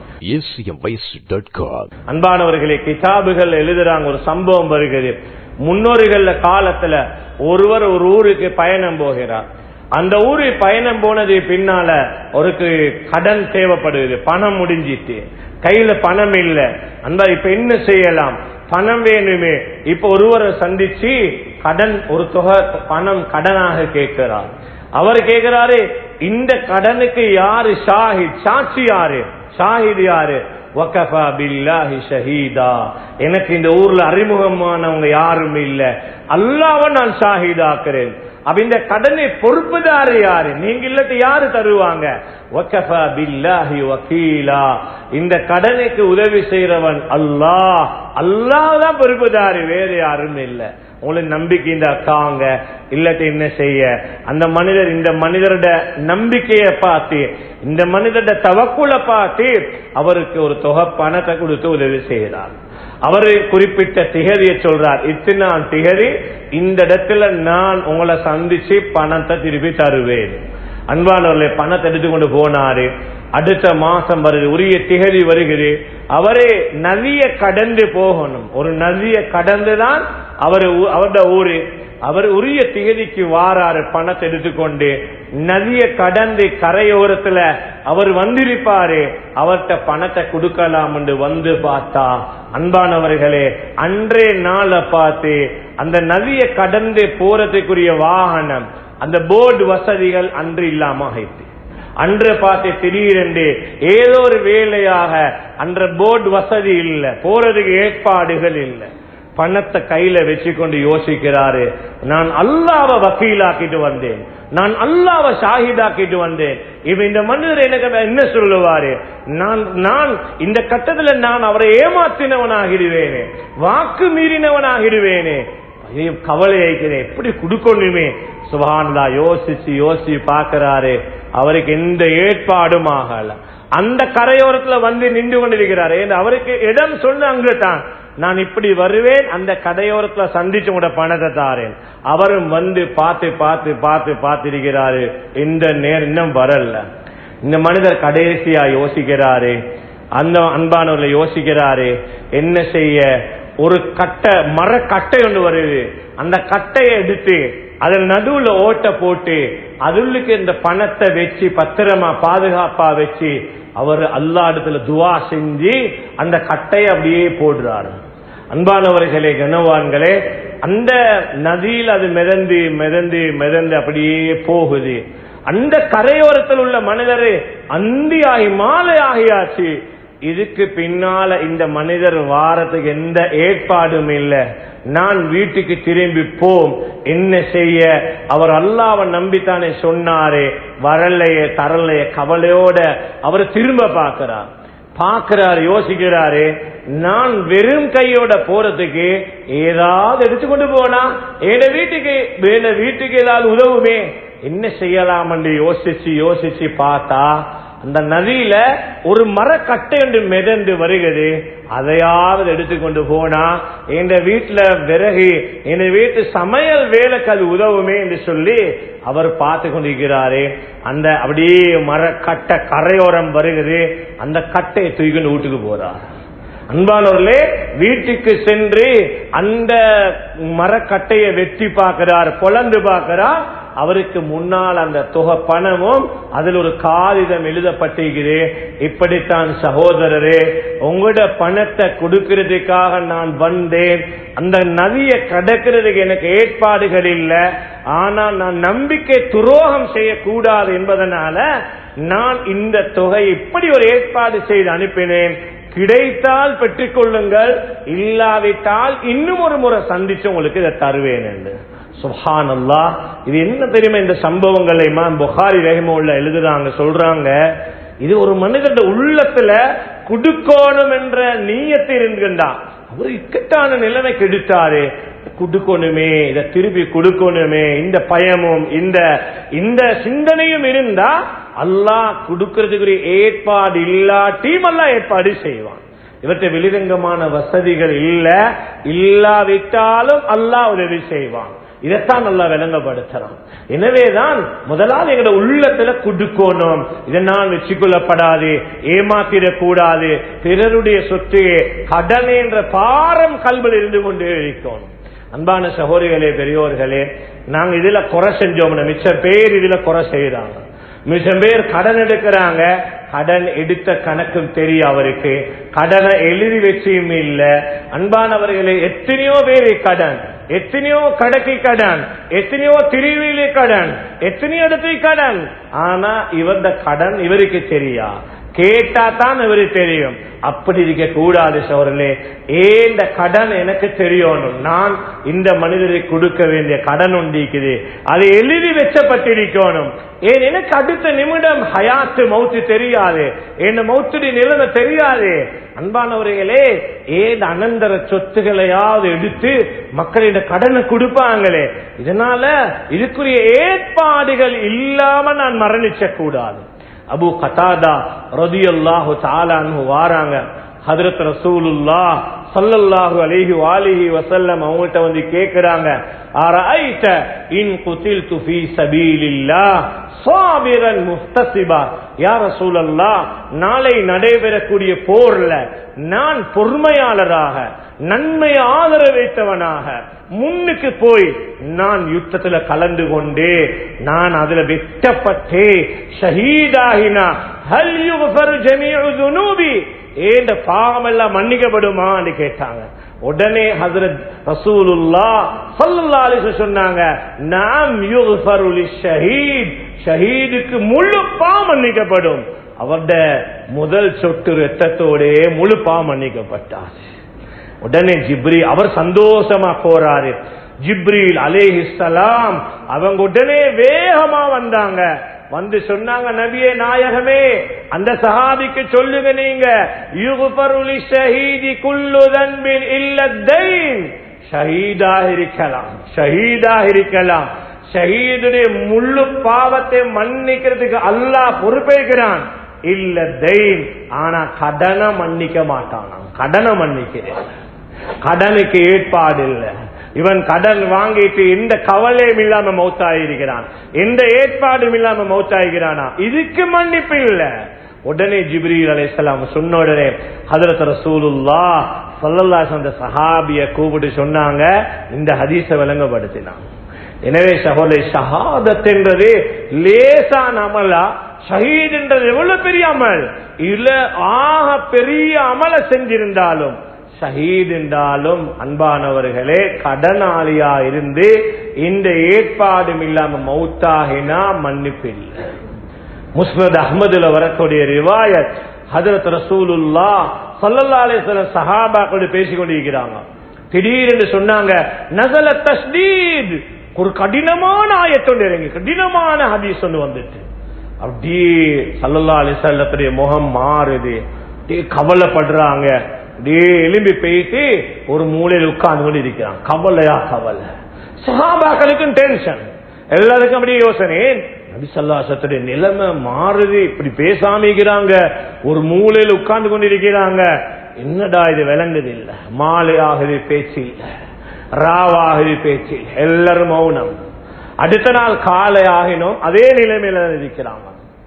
அன்பானவர்களே, கிதாபுகள் எழுதுறாங்க, ஒரு சம்பவம் வருகிறது. முன்னோர்கள் காலத்துல ஒருவர் ஒரு ஊருக்கு பயணம் போகிறார். அந்த ஊரு பயணம் போனது பின்னால அவருக்கு கடன் தேவைப்படுது, பணம் முடிஞ்சிட்டு, கையில பணம் இல்ல. அந்த இப்ப என்ன செய்யலாம், பணம் வேணுமே. இப்ப ஒருவரை சந்திச்சு கடன் ஒரு தொகை பணம் கடனாக கேட்கிறார். அவர் கேட்கிறாரு, இந்த கடனுக்கு யாரு ஷாஹித், சாட்சி யாரு, ஷாஹித் யாரு, வகஃபா பில்லாஹி ஷஹீதா, எனக்கு இந்த ஊர்ல அறிமுகமானவங்க யாரும் இல்ல, அல்லாஹ்வை நான் ஷாஹிதாக்குறேன். அப்ப இந்த கடனை பொறுப்புதாரு யாரு, நீங்க இல்லட்டு யாரு தருவாங்க, வகஃபா பில்லாஹி வகீலா, இந்த கடனுக்கு உதவி செய்யறவன் அல்லாஹ், அல்லாஹ் தான் பொறுப்புதாரு, வேற யாரும் இல்ல. உங்களுக்கு நம்பிக்கை இந்த அக்காங்க இல்லட்டு என்ன செய்ய, அந்த மனிதர் இந்த மனிதரோட நம்பிக்கையை பார்த்து, இந்த மனிதரோட தவக்குல பார்த்து அவருக்கு ஒரு தொகை பணத்தை கொடுத்து உதவி செய்கிறார். அவரு குறிப்பிட்ட திகதியை சொல்றார், இத்தனாம் திகதி இந்த இடத்துல நான் உங்களை சந்திச்சு பணத்தை திருப்பி தருவேன். அன்பானவர்களே, பணத்தை எடுத்துக்கொண்டு போனாரு. அடுத்த மாசம் வருது, உரிய திகதி வருகிறது. அவரே நதியை கடந்து போகணும், ஒரு நதியை கடந்துதான் அவரு அவருடைய ஊரு. அவர் உரிய திகதிக்கு வாராரு பணத்தை எடுத்துக்கொண்டு நதியை கடந்து கரையோரத்துல அவர் வந்திருப்பாரு. அவர்கிட்ட பணத்தை கொடுக்கலாம் என்று வந்து பார்த்தா, அன்பானவர்களே, அன்றே நாளை பார்த்து அந்த நதியை கடந்து போறதுக்குரிய வாகனம், அந்த போர்டு வசதிகள் அன்று இல்லாம ஆயிட்டு. அன்று பார்த்து திடீரென்று ஏதோ ஒரு வேலையாக அன்ற போர்டு வசதி இல்லை, போறதுக்கு ஏற்பாடுகள் இல்லை. பணத்தை கையில வச்சுக்கொண்டு யோசிக்கிறாரு, நான் அல்லாஹ்வை வக்கீலாக்கிட்டு வந்தேன், நான் அல்லாஹ்வை ஷாஹிதாக்கிட்டு வந்தேன். இவ இந்த மனிதர் எனக்கு என்ன சொல்லுவாரு? நான் நான் இந்த கட்டத்துல நான் அவரை ஏமாத்தினவனாகிடுவேனே, வாக்கு மீறினவனாகிடுவேனே, கவலை ஆயிக்கிறேன், எப்படி கொடுக்கணுமே. சுப்ஹானல்லாஹ், யோசிச்சு யோசிச்சு பாக்குறாரு, அவருக்கு எந்த ஏற்பாடும் ஆகல. அந்த கரையோரத்துல வந்து நின்று கொண்டிருக்கிறாரு. அவருக்கு இடம் சொன்ன அங்குதான், நான் இப்படி வருவேன், அந்த கரையோரத்துல சந்திச்சு உங்களோட பணத்தை தாரேன். அவரும் வந்து பார்த்து பார்த்து பார்த்து பார்த்திருக்கிறாரு, இந்த நேரம் இன்னும் வரல. இந்த மனிதர் கடைசியா யோசிக்கிறாரு, அந்த அன்பானவர்களை யோசிக்கிறாரு, என்ன செய்ய. ஒரு கட்டை, மர கட்டை ஒன்று வருது, அந்த கட்டையை எடுத்து அதில் நடுவுல ஓட்ட போட்டு அதுக்கு இந்த பணத்தை வச்சு பத்திரமா பாதுகாப்பா வச்சு அவர் அல்லாஹ் இடத்துல துவா செஞ்சு அந்த கட்டையை அப்படியே போடுறாரு. அன்பானவர்களே, கனவான்களே, அந்த நதியில் அது மிதந்து மிதந்து மிதந்து அப்படியே போகுது. அந்த கரையோரத்தில் உள்ள மனிதர் அந்தியாகி மாலை ஆகியாச்சு. இதுக்கு பின்னால இந்த மனிதர் வாரத்துக்கு எந்த ஏற்பாடும் இல்லை. நான் வீட்டுக்கு திரும்பி போம், என்ன செய்ய. அவர் அல்லாஹ்வை நம்பித்தானே சொன்னாரு, வரலையே தரலையே, கவலையோட அவர் திரும்ப பார்க்கிறார். பார்க்கிறாரு, யோசிக்கிறாரு, நான் வெறும் கையோட போறதுக்கு ஏதாவது எடுத்துக்கொண்டு போனா என் வீட்டுக்கு வேற வீட்டுக்கு ஏதாவது உதவுமே, என்ன செய்யலாம் என்று யோசிச்சு யோசிச்சு பார்த்தா அந்த நதியில ஒரு மரக்கட்டை என்று மிதந்து வருகிறது. அதையாவது எடுத்துக்கொண்டு போனா என் வீட்டுல விறகு, என் வீட்டு சமையல் வேலைக்கு அது உதவுமே என்று சொல்லி அவர் பார்த்து கொண்டிருக்கிறாரு. அந்த அப்படியே மரக்கட்டை கரையோரம் வருகிறது. அந்த கட்டையை தூக்கிட்டு வீட்டுக்கு போறார். அன்பானவர்களே, வீட்டுக்கு சென்று அந்த மரக்கட்டையை வெட்டி பார்க்கிறார், பொளந்து பார்க்கிறார். அவருக்கு முன்னால் அந்த தொகை பணமும் அதில் ஒரு காகிதம் எழுதப்பட்டிருக்குது. இப்படித்தான் சகோதரரே, உங்களோட பணத்தை கொடுக்கிறதுக்காக நான் வந்தேன், அந்த நதியை கடக்கிறதுக்கு எனக்கு ஏற்பாடுகள் இல்லை, ஆனால் நான் நம்பிக்கை துரோகம் செய்யக்கூடாது என்பதனால நான் இந்த தொகை இப்படி ஒரு ஏற்பாடு செய்து அனுப்பினேன். கிடைத்தால் பெற்றுக் கொள்ளுங்கள், இல்லாவிட்டால் இன்னும் ஒரு முறை சந்திச்சு உங்களுக்கு இதை தருவேன் என்று. சுப்ஹானல்லாஹ், இது என்ன தெரியுமா? இந்த சம்பவங்களை இமாம் புகாரி ரஹிமஹுல்லாஹ் எழுதுறாங்க, சொல்றாங்க, இது ஒரு மனிதனுடைய உள்ளத்துல குடுக்கணும் என்ற நீயத்தை இருந்துகின்றா. அவர் இக்கட்டான நிலைமை கெடுத்தாரு, குடுக்கணுமே, இதை திருப்பி கொடுக்கணுமே, இந்த பயமும் இந்த இந்த சிந்தனையும் இருந்தா அல்லாஹ் கொடுக்கிறதுக்குரிய ஏற்பாடு இல்லாட்டியும் அல்லாஹ் ஏற்பாடு செய்வான். இவற்றை வெளிரங்கமான வசதிகள் இல்ல, இல்லாவிட்டாலும் அல்லாஹ் உதவி செய்வான். இதைத்தான் நல்லா விளங்கப்படுத்துறான். எனவேதான் முதலாவது எங்களோட உள்ளத்துல குடுக்கணும், இதை நான் வச்சுக்கொள்ளப்படாது, ஏமாத்திடக்கூடாது, பிறருடைய சொத்து கடன் என்ற பாரம் கல்வியில் இருந்து கொண்டே இருக்கணும். அன்பான சகோதரிகளே, பெரியோர்களே, நாங்க இதுல குறை செஞ்சோம்னா மிச்ச பேர் இதுல குறை செய்யறாங்க. மிச்சம் பேர் கடன் எடுக்கிறாங்க, கடன் எடுத்த கணக்கும் தெரியும் அவருக்கு, கடனை எழுதி வச்சியும் இல்ல. அன்பானவர்களே, எத்தனையோ பேர் கடன், எத்தனையோ கடைக்கு கடன், எத்தனையோ திருவிழி கடன், எத்தனையோ இடத்துக்கு கடன், ஆனா இவருடைய கடன் இவருக்கு தெரியா, கேட்டா தான் இவருக்கு தெரியும். அப்படி இருக்க கூடாது சோழர்களே. ஏந்த கடன் எனக்கு தெரியணும், நான் இந்த மனிதருக்கு கொடுக்க வேண்டிய கடன் ஒன்றிக்குது, அதை எழுதி வச்சப்பட்டிருக்கணும். ஏன் எனக்கு அடுத்த நிமிடம் ஹயாத்து மௌத்து தெரியாது, என் மௌத்துடைய நிலைமை தெரியாது. அன்பானவர்களே, ஏன் அனந்தர சொத்துக்களையாவது எடுத்து மக்களிட கடனை கொடுப்பாங்களே, இதனால இதுக்குரிய ஏற்பாடுகள் இல்லாம நான் மரணிச்ச கூடாது. அபு கதாதா ரலியல்லாஹு தஆலா அன்ஹு வாராங்க, ஹஜ்ரத் ரசூலுல்லாஹ் ஸல்லல்லாஹு அலைஹி வஆலிஹி வஸல்லம் அவங்கள்ட்ட வந்து கேக்குறாங்க, அரஐத இன் குதில்து ஃபீ சபீலில்லாஹ் சாபிரன் முஹ்தஸிபா, யா ரசூலல்லாஹ், நாளை நடைபெறக்கூடிய போர்ல நான் பொறுமையாளராக நன்மை ஆதரவு வைத்தவனாக முன்னுக்கு போய் நான் யுத்தத்துல கலந்து கொண்டே நான் அதுல வெட்டப்பட்டே ஷஹீதாகினா ஹல் யுஃபரு ஜமீஉ ذுனூபி, ஏண்ட பாவம் எல்லாம் மன்னிக்கப்படுமான்னு கேட்டாங்க. உடனே ஹஜ்ரத் ரசூலுல்லாஹ் ஸல்லல்லாஹு அலைஹி வஸல்லம் சொன்னாங்க, நாம் யுஃபரு லிஷஹீத், ஷஹீதுக்கு முழு பாவம் மன்னிக்கப்படும். அவருடைய முதல் சொட்டு ரத்தத்தோட முழு பாவம் மன்னிக்கப்பட்டார். உடனே ஜிப்ரீல் அவர் சந்தோஷமா போறாரு. ஜிப்ரீல் அலைஹிஸ்ஸலாம் அவங்க உடனே வேகமா வந்தாங்க. வந்து சொன்னாங்க, நபியே நாயகமே, அந்த சஹாபிக்கு சொல்லுங்க, நீங்க யுஃபரு லிஷஹீதி குல்லு தன்பின் இல்ல தைன், ஷஹீதாக இருக்கலாம், ஷஹீதாக இருக்கலாம், ஷஹீதுடைய முழு பாவத்தை மன்னிக்கிறதுக்கு அல்லாஹ் பொறுப்பேற்கிறான், இல்ல தைன், ஆனா கடனை மன்னிக்க மாட்டான். கடனை மன்னிக்கிறேன், கடனுக்கு ஏற்பாடு இல்லை. இவன் கடன் வாங்கிட்டு எந்த கவலையும் இல்லாம மௌத்தாயிருக்கிறான், எந்த ஏற்பாடும் இல்லாம மௌத்தாயிருக்கிறானா, இதுக்கு மன்னிப்பு இல்ல. உடனே ஜிப்ரீல் அலைஹிஸ்ஸலாம் சொன்ன உடனே ஹஜ்ரத் ரசூலுல்லாஹ் ஸல்லல்லாஹு அலைஹி வஸல்லம் சஹாபிய கூப்பிட்டு சொன்னாங்க, இந்த ஹதீஸை விளங்கப்படுத்தினாங்க. எனவே சகோதரி, ஷஹாதத் என்றது லேசான அமலா, ஷஹீத் என்றது எவ்வளவு பெரிய அமல். இல்ல ஆக பெரிய அமல செஞ்சிருந்தாலும் ஷஹீத் என்றாலும் அன்பானவர்களே, கடனாளியா இருந்து இந்த ஏற்பாடும் இல்லாம மௌத்தாகினா மன்னிப்பில்லை. முஸ்னத் அஹ்மதுல வரக்கூடிய ரிவாயத், ஹஜ்ரத் ரசூலுல்லாஹ் ஸல்லல்லாஹு அலைஹி வஸல்லம் சஹாபாக்களோடு பேசிக் கொண்டிருக்கிறாங்க. திடீரென்று சொன்னாங்க, நஸல தஸ்தீத், ஒரு கடினமான ஆயத்தொண்டு இறங்கி, கடினமான ஹதீஸ் ஒன்று வந்துட்டு. அப்படியே ஸல்லல்லாஹு அலைஹி வஸல்லத்துடைய முகம் மாறுது, கவலைப்படுறாங்க. அப்படியே எலும்பி போயிட்டு ஒரு மூலையில் உட்கார்ந்து கொண்டு இருக்கிறான். கவலையா கவலை, சஹாபாக்களுக்கும் டென்ஷன், எல்லாருக்கும் அப்படியே யோசனை, நபி ஸல்லல்லாஹு அலைஹி வஸல்லம் நிலைமை மாறுது, இப்படி பேசாமிக்கிறாங்க, ஒரு மூலையில் உட்கார்ந்து கொண்டிருக்கிறாங்க. என்னடா இது விளங்குது இல்ல, மாலை ஆகுது பேச்சு இல்ல, ராவாகுது பேச்சு இல்ல, எல்லாரும் மௌனம். அடுத்த நாள் காலை ஆகினோம், அதே நிலைமையில இருக்கிறாங்க.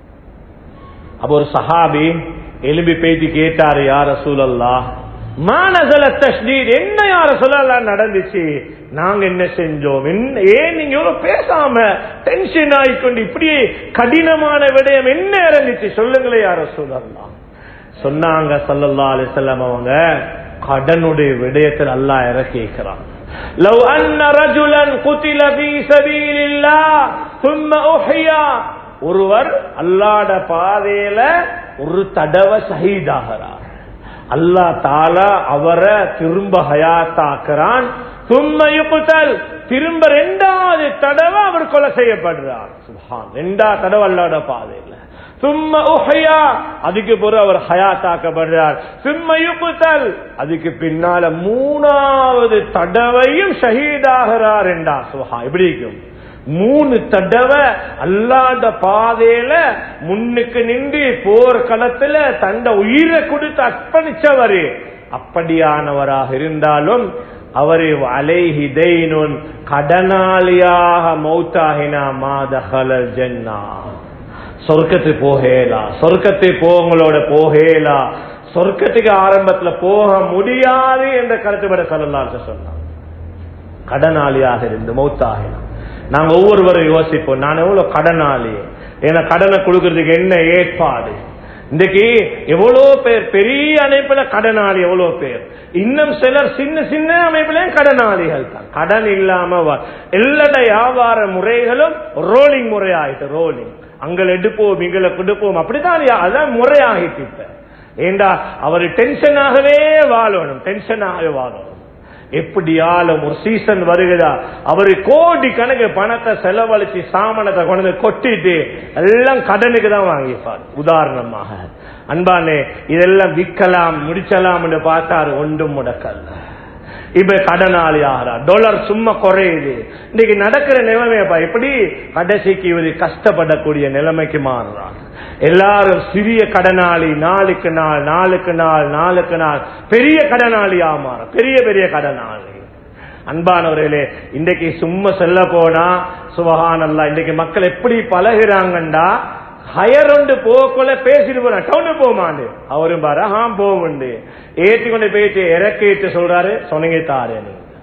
அப்ப ஒரு சஹாபி எலும்பி பேட்டி கேட்டாரு, யா ரசூலல்லாஹ், மா நஸல தஷ்தீத், என்ன யா ரசூலல்லாஹ் நடந்துச்சு, நாங்க என்ன செஞ்சோம், ஏன் நீங்க எவ்வளவு பேசாம டென்ஷன் ஆயிக்கொண்டு இப்படியே கடினமான விடயம் என்ன இறங்குச்சு, சொல்லுங்களே யா ரசூலல்லாஹ். சொன்னாங்க ஸல்லல்லாஹு அலைஹி வஸல்லம் அவங்க, கடனுடைய விடயத்தில் அல்லாஹ் இறக்கிக்கிறான். لو ان رجلا قتل في سبيل الله ثم احيا, ஒருவர் அல்லாஹ்வுடைய பாதையில ஒரு தடவை ஷஹீதாகிறார், அல்லாஹ் தஆலா அவரை திரும்ப ஹயாத்தாக்குறான். ثم يقتل, திரும்ப இரண்டாவது தடவை அவர் கொலை செய்யப்படுறார். சுப்ஹான், இரண்டாவது தடவை அல்லாஹ்வுடைய பாதையில. ثم احيا, அதுக்கு பிறகு அவர் ஹயாத்தாக்கப்படுறார். ثم يقتل, அதுக்கு பின்னால மூணாவது தடவையும் ஷஹீதாகிறார் என்றா. சுப்ஹான், எப்படி இருக்கும், மூணு தடவை அல்லாஹ்வுடைய பாதையில முன்னுக்கு நின்று போர்க்களத்துல தந்த உயிரை கொடுத்து அர்ப்பணிச்சவரு. அப்படியானவராக இருந்தாலும் அவரு அலைஹி தைனுன், கடனாளியாக மௌத்தாகினா மா தஹலல் ஜன்னா, சொர்க்கத்துக்கு போகலா, சொர்க்கத்துக்கு போங்களோட போகலா, சொர்க்கத்துக்கு ஆரம்பத்துல போக முடியாது என்ற கருத்துப்பட ஸல்லல்லாஹு அலைஹி வஸல்லம் சொன்னாங்க. கடனாளியாக இருந்து மௌத்தாகினா நாங்க ஒவ்வொருவரும் யோசிப்போம், நான் எவ்வளவு கடனாளி, ஏன்னா கடனை கொடுக்கறதுக்கு என்ன ஏற்பாடு. இன்றைக்கு எவ்வளவு பேர் பெரிய அமைப்புல கடனாளி, எவ்வளவு பேர், இன்னும் சிலர் சின்ன சின்ன அமைப்புல கடனாளிகள் தான். கடன் இல்லாம எல்லா வியாபார முறைகளும் ரோலிங் முறையாயிட்டு, ரோலிங், அங்கே எடுப்போம் இங்களை கொடுப்போம், அப்படித்தான், அதான் முறையாகிட்டு. இப்ப ஏண்டா அவர் டென்ஷனாகவே வாழணும், டென்ஷனாகவே வாழணும். எப்படியாலும் ஒரு சீசன் வருகிறா, அவரு கோடி கணக்கு பணத்தை செலவழிச்சு சாமானத்தை கொண்டு கொட்டிட்டு எல்லாம் கடனுக்கு தான் வாங்கிப்பார். உதாரணமாக அன்பானே, இதெல்லாம் விற்கலாம் முடிச்சலாம் என்று பார்த்தாரு, ஒன்றும் முடக்கல்ல. இப்ப கடனாளி ஆகிறா, டாலர் சும்மா குறையுது. இன்னைக்கு நடக்கிற நிலைமையப்பா எப்படி கடைசிக்கு இவர் கஷ்டப்படக்கூடிய நிலைமைக்கு மாறுறார். எல்லாரும் சிறிய கடனாளி, நாளுக்கு நாள் நாளுக்கு நாள் நாளுக்கு நாள் பெரிய கடனாளியா மாற, பெரிய பெரிய கடனாளி. அன்பானவர்களே, இன்றைக்கு சும்மா சொல்ல போனா சுபஹானல்லாஹ், இன்றைக்கு மக்கள் எப்படி பழகுறாங்கண்டா, ஹயர் ஒன்று போகக்குள்ள பேசிட்டு போறான், டவுனு போமாண்டு அவரும் பாரு ஆம் போவுண்டு ஏற்றி கொண்டு போயிட்டு இறக்கிட்டு சொல்றாரு சொன்னீங்க தாரு.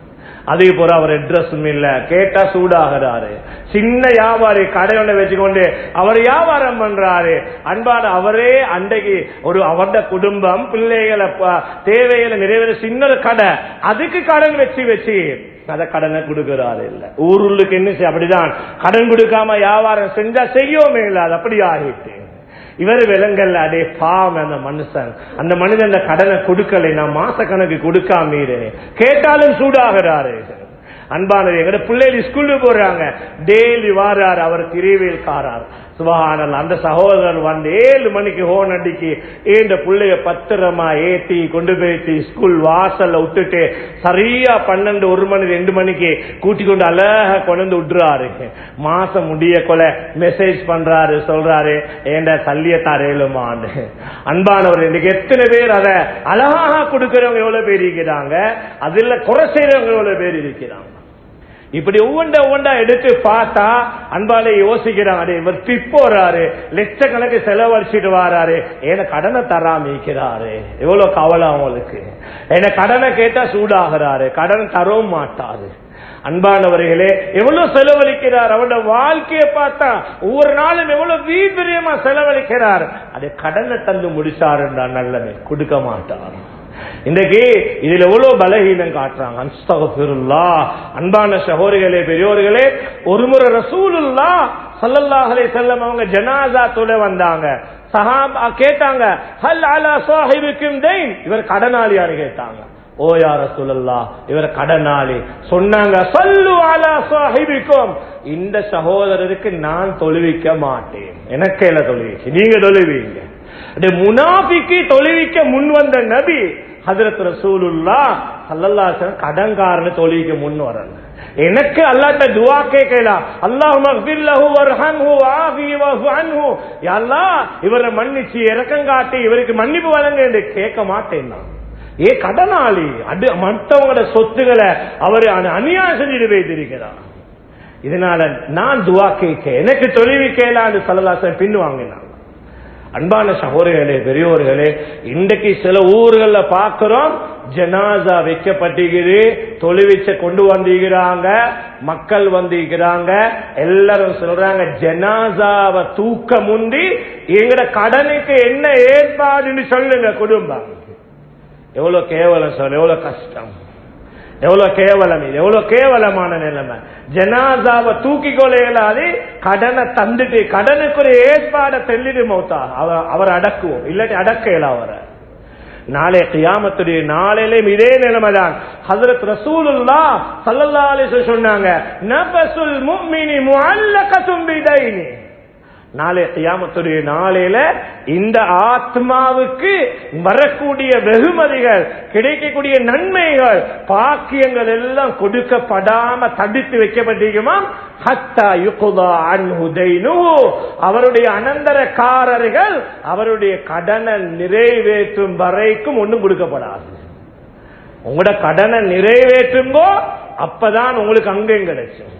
அதே போல அவர் அட்ரஸும் இல்ல, கேட்டா சூடாகிறாரு. சின்ன வியாபாரி கடையொன்ன வச்சுக்கொண்டு அவர் வியாபாரம் பண்றாரு. அன்பான அவரே அன்றைக்கு ஒரு அவருடைய குடும்பம் பிள்ளைகளை தேவைகளை நிறைவேற சின்ன கடை, அதுக்கு கடன் வச்சு வச்சு அத கடனை கொடுக்கிறாரு. இல்ல ஊருக்கு என்ன அப்படிதான் கடன் கொடுக்காம வியாபாரம் செஞ்சா செய்யோமே இல்ல, அது அப்படி ஆகிட்டு இவர் விலங்கல்ல. அதே பாவம் அந்த மனுஷன், அந்த மனிதன் அந்த கடனை கொடுக்கலை, நான் மாச கணக்கு கொடுக்காம கேட்டாலும் சூடாகிறாரு. அன்பானது எங்க பிள்ளைகள் ஸ்கூலுக்கு போறாங்க, டெய்லி வாராரு அவர் திருவேல்காரார். சுபஹானல்லாஹ், அந்த சகோதரர் வந்து ஏழு மணிக்கு ஹோன் அடிக்கி ஏந்த பிள்ளைய பத்திரமா ஏத்தி கொண்டு போயிட்டு ஸ்கூல் வாசல்ல விட்டுட்டு சரியா பன்னெண்டு ஒரு மணி ரெண்டு மணிக்கு கூட்டி கொண்டு அழகா கொண்டு விட்டுறாரு. மாசம் முடிய கொலை மெசேஜ் பண்றாரு, சொல்றாரு ஏண்ட தள்ளியத்தார் ஏழுமான்னு. அன்பானவர், இன்னைக்கு எத்தனை பேர் அதை அழகாக கொடுக்கிறவங்க எவ்வளவு பேர் இருக்கிறாங்க, அதுல குறை செய்யறவங்க எவ்வளவு பேர் இருக்கிறாங்க. இப்படி ஒவ்வொன்றா ஒவ்வொன்றா எடுத்து பார்த்தா அன்பாலே யோசிக்கிறாங்க, அடே இவர் ட்ரிப் போறாரு, லட்சக்கணக்கு செலவழிச்சிட்டு வராரு, ஏன கடனை தராம இருக்கிறாரு. எவ்வளவு கவலை அவங்களுக்கு. ஏன கடனை கேட்டா சூடாகிறாரு, கடன் தரவும் மாட்டாரு. அன்பானவர்களே, எவ்வளவு செலவழிக்கிறார், அவருடைய வாழ்க்கையை பார்த்தா ஒவ்வொரு நாளும் எவ்வளவு வீண்பிரியமா செலவழிக்கிறார். அதை கடனை தந்து முடிச்சாருன்னா நல்லது, கொடுக்க மாட்டார். இன்றைக்கு இதுல எவ்வளவு பலகீனம் காட்டுறாங்க. அஸ்தக்ஃபிருல்லாஹ். அன்பான சகோதரிகளே, பெரியோர்களே, ஒருமுறை ரசூலுல்லாஹ் ஸல்லல்லாஹு அலைஹி வஸல்லம் அவங்க ஜனாஸா தொழ வந்தாங்க. சஹாபா கேட்டாங்க, ஹல் அலா ஸாஹிபிக்கும் தைன், இவர் கடனாளியான்னு கேட்டாங்க. ஓ யா ரசூலல்லாஹ், இவர் கடனாளி. சொன்னாங்க, ஸல்லு அலா ஸாஹிபிக்கும், இந்த சகோதரருக்கு நான் தொழுவிக்க மாட்டேன், எனக்கு என்ன தொழுவிக்க, நீங்க தொழுவீங்க. முனாஃபிக்கு தொழுவிக்க முன் வந்த நபி ஹஜ்ரத் ரசூலுல்லாஹ் ஸல்லல்லாஹு அலைஹி வஸல்லம் கடன்காரனை தொழுவிக்க முன் வரல. எனக்கு அல்லாஹ்ட்ட துஆ கேட்கலாம், அல்லாஹும்ம ஃபிர் லஹு வர்ஹம்ஹு வஆஃபிஹி வஃபு அன்ஹு, யா அல்லாஹ் இவரை மன்னிச்சு இரக்கம் காட்டி இவருக்கு மன்னிப்பு வழங்க என்று கேட்க மாட்டேன். ஏ கடனாளி, அது மற்றவங்களோட சொத்துக்களை அவர் அநியாயம் செஞ்சுட்டு வைத்திருக்கிறார். இதனால நான் துஆ கேட்க எனக்கு தொழுவிக்கலான்னு ஸல்லல்லாஹு அலைஹி வஸல்லம் பின் வாங்கினாங்க. அன்பான சகோதரர்களே, பெரியோர்களே, இன்றைக்கு சில ஊர்கள்ல பாக்குறோம், ஜனாசா வைக்கப்பட்டிருக்குது, தொழுவிச்ச கொண்டு வந்திருக்கிறாங்க, மக்கள் வந்திருக்கிறாங்க, எல்லாரும் சொல்றாங்க ஜனாசாவை தூக்க முந்தி எங்கட கடனுக்கு என்ன ஏற்பாடுன்னு சொல்லுங்க குடும்பம். எவ்வளவு கேவலம் சொல்ல, எவ்வளவு கஷ்டம், எவ்வளவு கேவலம், இது எவ்வளவு கேவலமான நிலைமை. ஜனாசாவை தூக்கி கொள்ளையலாது கடனை தந்துட்டு கடனுக்கு ஒரு ஏற்பாடை தெல்லிடு மௌத்தா அவர் அடக்குவோம், இல்லாட்டி அடக்கல அவரை. நாளை கியாமத்துடைய நாளையிலும் இதே நிலைமைதான். ஹஜ்ரத் ரசூலுல்லாஹ் ஸல்லல்லாஹு அலைஹி வஸல்லம் சொன்னாங்க, நஃபஸுல் முஃமினி முஅல்லகத்துன் பிதைனி, நாளை கியாமத்துடைய நாளையில இந்த ஆத்மாவுக்கு வரக்கூடிய வெகுமதிகள், கிடைக்கக்கூடிய நன்மைகள், பாக்கியங்கள் எல்லாம் கொடுக்கப்படாம தடுத்து வைக்கப்பட்டிருக்குமா. ஹத்தா யுக்தா அன்ஹு தைனுஹு, அவருடைய அனந்தரக்காரர்கள் அவருடைய கடனை நிறைவேற்றும் வரைக்கும் ஒன்றும் கொடுக்கப்படாது. உங்களோட கடனை நிறைவேற்றுங்கோ, அப்பதான் உங்களுக்கு அங்கம் கிடைக்கும்.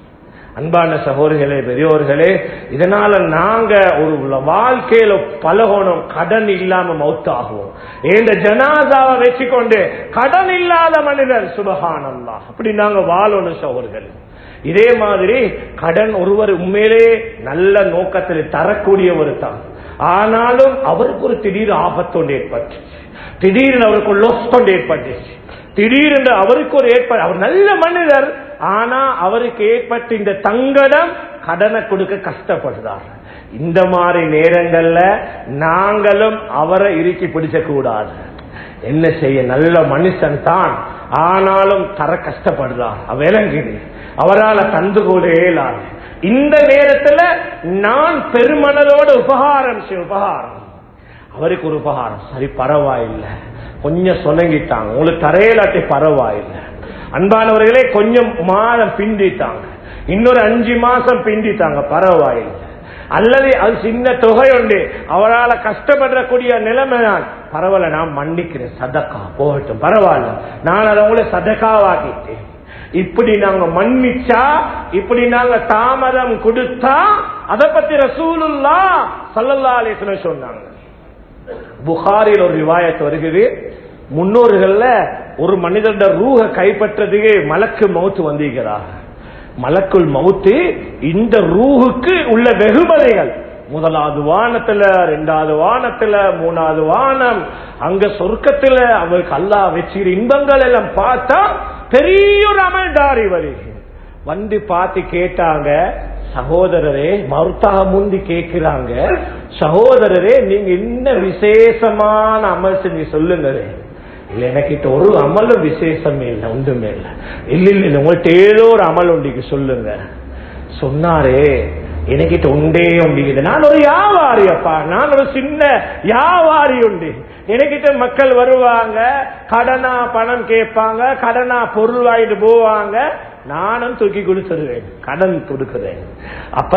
அன்பான சகோதரிகளே, பெரியோர்களே, இதனால நாங்க ஒரு வாழ்க்கையில பழகணும், கடன் இல்லாம மௌத்தாகுவோம். இந்த ஜனாசாவை வச்சுக்கொண்டு கடன் இல்லாத மனிதர் சுபஹானல்லாஹ், அப்படி நாங்க வாழணும் சகோதரர்கள். இதே மாதிரி கடன் ஒருவர் உண்மையிலே நல்ல நோக்கத்தில் தரக்கூடியவர் தான், ஆனாலும் அவருக்கு ஒரு திடீர் ஆபத்து ஒன்று ஏற்பட்டுச்சு, திடீர்னு அவருக்கு லொஸ் ஒன்று ஏற்பட்டுச்சு, திடீரென்று அவருக்கு ஒரு ஏற்பாடு, அவர் நல்ல மனிதர், ஆனா அவருக்கு ஏற்பட்ட இந்த தங்கடம் கடனை கொடுக்க கஷ்டப்படுறார். இந்த மாதிரி நேரங்கள்ல நாங்களும் அவரை இறுக்கி பிடிச்ச கூடாது. என்ன செய்ய, நல்ல மனுஷன் தான், ஆனாலும் தர கஷ்டப்படுறார், விளங்குது, அவரால் தந்து கூட இயலாது. இந்த நேரத்துல நான் பெருமனதோட உபகாரம் செய்ய, உபகாரம் அவருக்கு ஒரு உபகாரம், சரி பரவாயில்லை, கொஞ்சம் சொன்னங்கிட்டாங்க, உங்களுக்கு தரையிலாட்டி பரவாயில்லை. அன்பானவர்களே, கொஞ்சம் மாதம் பிந்திட்டாங்க, இன்னொரு அஞ்சு மாசம் பிந்திட்டாங்க, பரவாயில்லை. அல்லது அது சின்ன தொகை உண்டு, அவரால் கஷ்டப்படக்கூடிய நிலைமை தான், பரவாயில்ல நான் மன்னிக்கிறேன், சதக்கா போகட்டும், பரவாயில்ல நான் அதை உங்களை சதக்காவாக்கிட்டேன். இப்படி நாங்க மன்னிச்சா, இப்படி நாங்க தாமதம் கொடுத்தா, அதை பத்தி ரசூலுல்லாஹ் ஸல்லல்லாஹு அலைஹி வஸல்லம் சொன்னாங்க. புகாரில் ஒரு ரிவாயத் வருகிறது, முன்னோர்கள்ல ஒரு மனிதனோட ரூஹ கைப்பற்றதுக்கு மலக்கு மௌத் வந்திருக்கிறார். மலக்குள் மௌத்து இந்த ரூஹுக்கு உள்ள வெகுமதிகள், முதலாவது வானத்துல, இரண்டாவது வானத்துல, மூணாவது வானம், அங்க சொர்க்கத்துல அவருக்கு அல்லாஹ் வச்சிரு இன்பங்கள் எல்லாம் பார்த்தா பெரிய ஒரு அமல்தாரி வருது. வந்து பார்த்து கேட்டாங்க, சகோதரரே, மருத்தாக முந்தி கேட்கிறாங்க, சகோதரரே நீங்க என்ன விசேஷமான அமல் செஞ்சு சொல்லுங்க. இல்ல எனக்கிட்ட ஒரு அமலும் விசேஷமே இல்லை, ஒன்றுமே இல்லை. இல்ல இல்ல இல்ல உங்கள்கிட்ட ஏதோ ஒரு அமல் உண்டிக்கு சொல்லுங்க. சொன்னாரே, எனக்கிட்ட உண்டே உண்டிக்குது, நான் ஒரு வியாபாரி அப்பா, நான் ஒரு சின்ன வியாபாரி உண்டு. எனக்கிட்ட மக்கள் வருவாங்க, கடனா பணம் கேட்பாங்க, கடனா பொருள் வாங்கிட்டு போவாங்க, நானும் தூக்கி கொடுத்துருவேன், கடன் கொடுக்கிறேன். அப்ப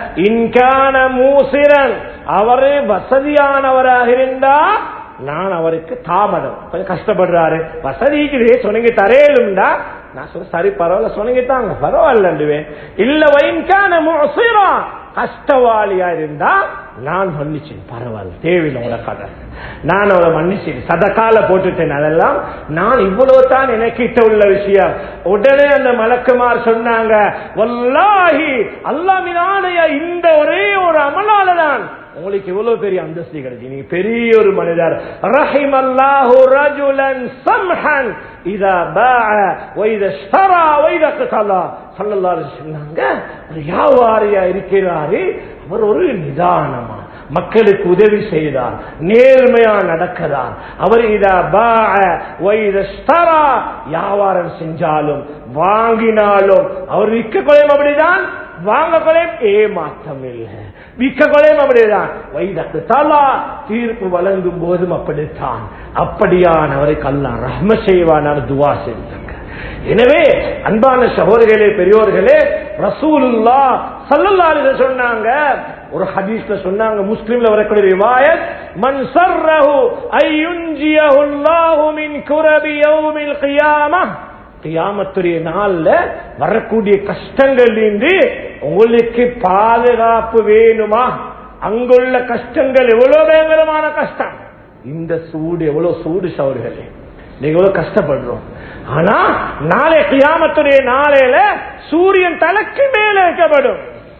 இன்கான மூசிரன், அவரு வசதியானவராக இருந்தா நான் அவருக்கு தாமதம், கொஞ்சம் கஷ்டப்படுறாரு, வசதிக்கு சொன்னீங்க தரையிலும்டா, நான் சொல்ல சரி பரவாயில்ல சொன்னீங்கத்தாங்க பரவாயில்ல. இல்ல வைன்கான மூசிரா, கஷ்டவாளியா இருந்தா நான் மன்னிச்சேன், பரவாயில்ல தேவையில்லை உங்களோட கடன், நான் அவளை மன்னிச்சேன், சதக்கால போட்டுட்டேன், அதெல்லாம் நான் இவ்வளவு தான் எனக்கிட்ட உள்ள விஷயம். உடனே அந்த மலக்குமார் சொன்னாங்க, வல்லாஹி அல்லாஹ் மீதான இந்த ஒரே ஒரு அமலாலதான் உங்களுக்கு இவ்வளவு பெரிய அந்தஸ்து கிடைச்சு, நீங்க பெரிய ஒரு மனிதர். ரஹிமல்லாஹு ரஜுலன் சம்ஹன் இதா பாஅ வ இதா ஷ்தரா வ இதா கதலா. ஸல்லல்லாஹு அலைஹி வஸல்லம் ஒரு வியாபாரியா இருக்கிறாரு, அவர் ஒரு நிதானமா மக்களுக்கு உதவி செய்தார், நேர்மையா நடக்கிறார். அவர் இதா பாஅ வ இதா ஷ்தரா, வியாபாரம் செஞ்சாலும் வாங்கினாலும் அவர் விற்க கொள்ளையும் அப்படிதான், வாங்க கொள்ளையும் ஏமாற்றம் இல்லை, விற்க கொள்ளையும் அப்படிதான், வைதக்கு தலா தீர்ப்பு வழங்கும் போதும் அப்படித்தான். அப்படியானவருக்கு அல்லாஹ் ரஹ்மத் செய்வானார் துவா செஞ்சாங்க. எனவே அன்பான சகோதரர்களே, பெரியோர்களே, ரசூலுல்லாஹ் ஸல்லல்லாஹு அலைஹி வஸல்லம் சொன்னாங்க, ஒரு ஹதீஸ்ல சொன்னாங்க, முஸ்லிம்ல வரக்கூடிய ரிவாயத், மன் ஸர்ரஹு அய்யுன்ஜியஹு அல்லாஹு மின் குரபி யௌமில் கியாமஹ், கியாமத்துடைய நாள்ல வரக்கூடிய கஷ்டங்கள் இன்றி உங்களுக்கு பாதுகாப்பு வேணுமா? அங்குள்ள கஷ்டங்கள் எவ்வளவு பயங்கரமான கஷ்டம், இந்த சூடு எவ்வளவு சூடு சௌர்களே, நீங்க எவ்வளவு கஷ்டப்படுறோம். ஆனா நாளை கியாமத்துடைய நாளையில சூரியன் தலைக்கு மேல வைக்கப்படும்,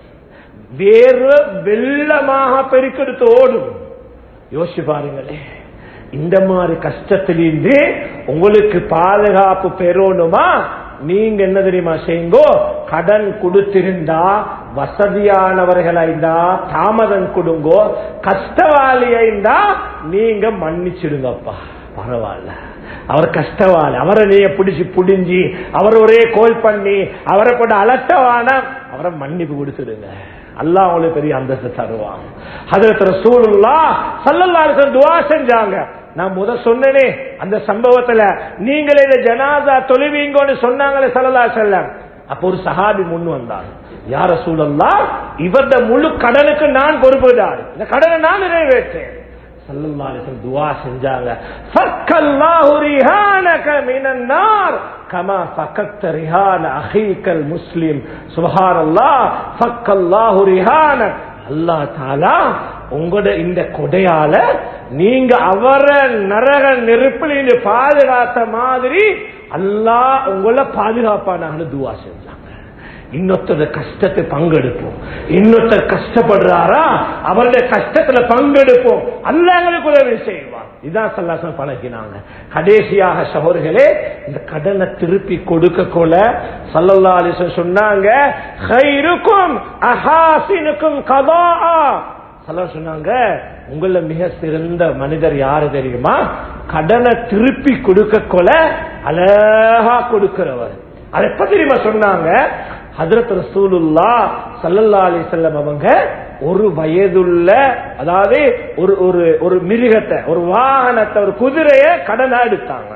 வேறு வெள்ளமாக பெருக்கெடுத்து ஓடும். யோசிச்சு பாருங்களே, இந்த மாதிரி கஷ்டத்திலிருந்து உங்களுக்கு பாதுகாப்பு பெறணுமா? நீங்க என்ன தெரியுமா செய்யுங்கோ, கடன் கொடுத்திருந்தா வசதியானவர்களா தாமதம் கொடுங்கோ, கஷ்டவாளியா நீங்க மன்னிச்சிடுங்கப்பா, பரவாயில்ல அவர் கஷ்டவாளி, அவரை நீங்க பிடிச்சு புடிஞ்சி அவர் ஒரே கோல் பண்ணி அவரை போட்டு அலட்டவான, அவரை மன்னிப்பு கொடுத்துடுங்க, அல்லாஹ் உங்களுக்கு பெரிய அந்தஸ்து தருவான். ஹஜ்ரத் ரசூலுல்லாஹ் ஸல்லல்லாஹு அலைஹி வஸல்லம் துஆ செஞ்சாங்க. நான் முத சொன்னேனே அந்த சம்பவத்துல, நீங்களே இந்த ஜனாசா தொழுவீங்கன்னு சொன்னாங்களே ஸல்லல்லாஹு அலைஹி வஸல்லம். அப்ப ஒரு சஹாபி முன் வந்தார், யா ரசூலல்லாஹ், இவருடைய முழு கடனுக்கு நான் பொறுப்புதார், இந்த கடனை நான் நிறைவேற்றேன். ஸல்லல்லாஹு அலைஹி வஸல்லம் துஆ செஞ்சாங்க, ஃபக்கல்லாஹு ரிஹானக மினன் நார் கமா ஃபக்கத்த ரிஹான அஹீகல் முஸ்லிம். சுப்ஹானல்லாஹ், ஃபக்கல்லாஹு ரிஹானக, அல்லாஹ் தஆலா உங்களோட இந்த கொடையால நீங்க அவரை நரக நெருப்பில் பாதுகாத்த மாதிரி அல்லாஹ் உங்களை பாதுகாப்பான துஆ செஞ்சாங்க. இன்னொருத்தர் கஷ்டத்தை பங்கெடுப்போம், இன்னொருத்தர் கஷ்டப்படுறாரா அவருடைய கஷ்டத்துல பங்கெடுப்போம், அல்லாஹ் எங்களுக்கு உதவி செய்வார். இதான் ஸல்லல்லாஹு அலைஹி வஸல்லம் பழகினாங்க. கடைசியாக சகோதரர்களே, இந்த கடனை திருப்பி கொடுக்க கொள்ள ஸல்லல்லாஹு அலைஹி வஸல்லம் சொன்னாங்க, கைருக்கும் அஹாசினுக்கும் கதாஆ. ஸல்லல்லாஹு சொன்னாங்க, உங்கள மிக சிறந்த மனிதர் யாரு தெரியுமா? கடனை திருப்பி கொடுக்க கொள்ள அழகா கொடுக்கிறவர். அதை எப்ப தெரியுமா சொன்னாங்க? ஹஜ்ரத் ரசூலுல்லாஹ் ஸல்லல்லாஹு அலைஹி வஸல்லம் அவங்க ஒரு வயதுள்ள, அதாவது ஒரு ஒரு மிருகத்தை, ஒரு வாகனத்தை, ஒரு குதிரையை கடனா எடுத்தாங்க.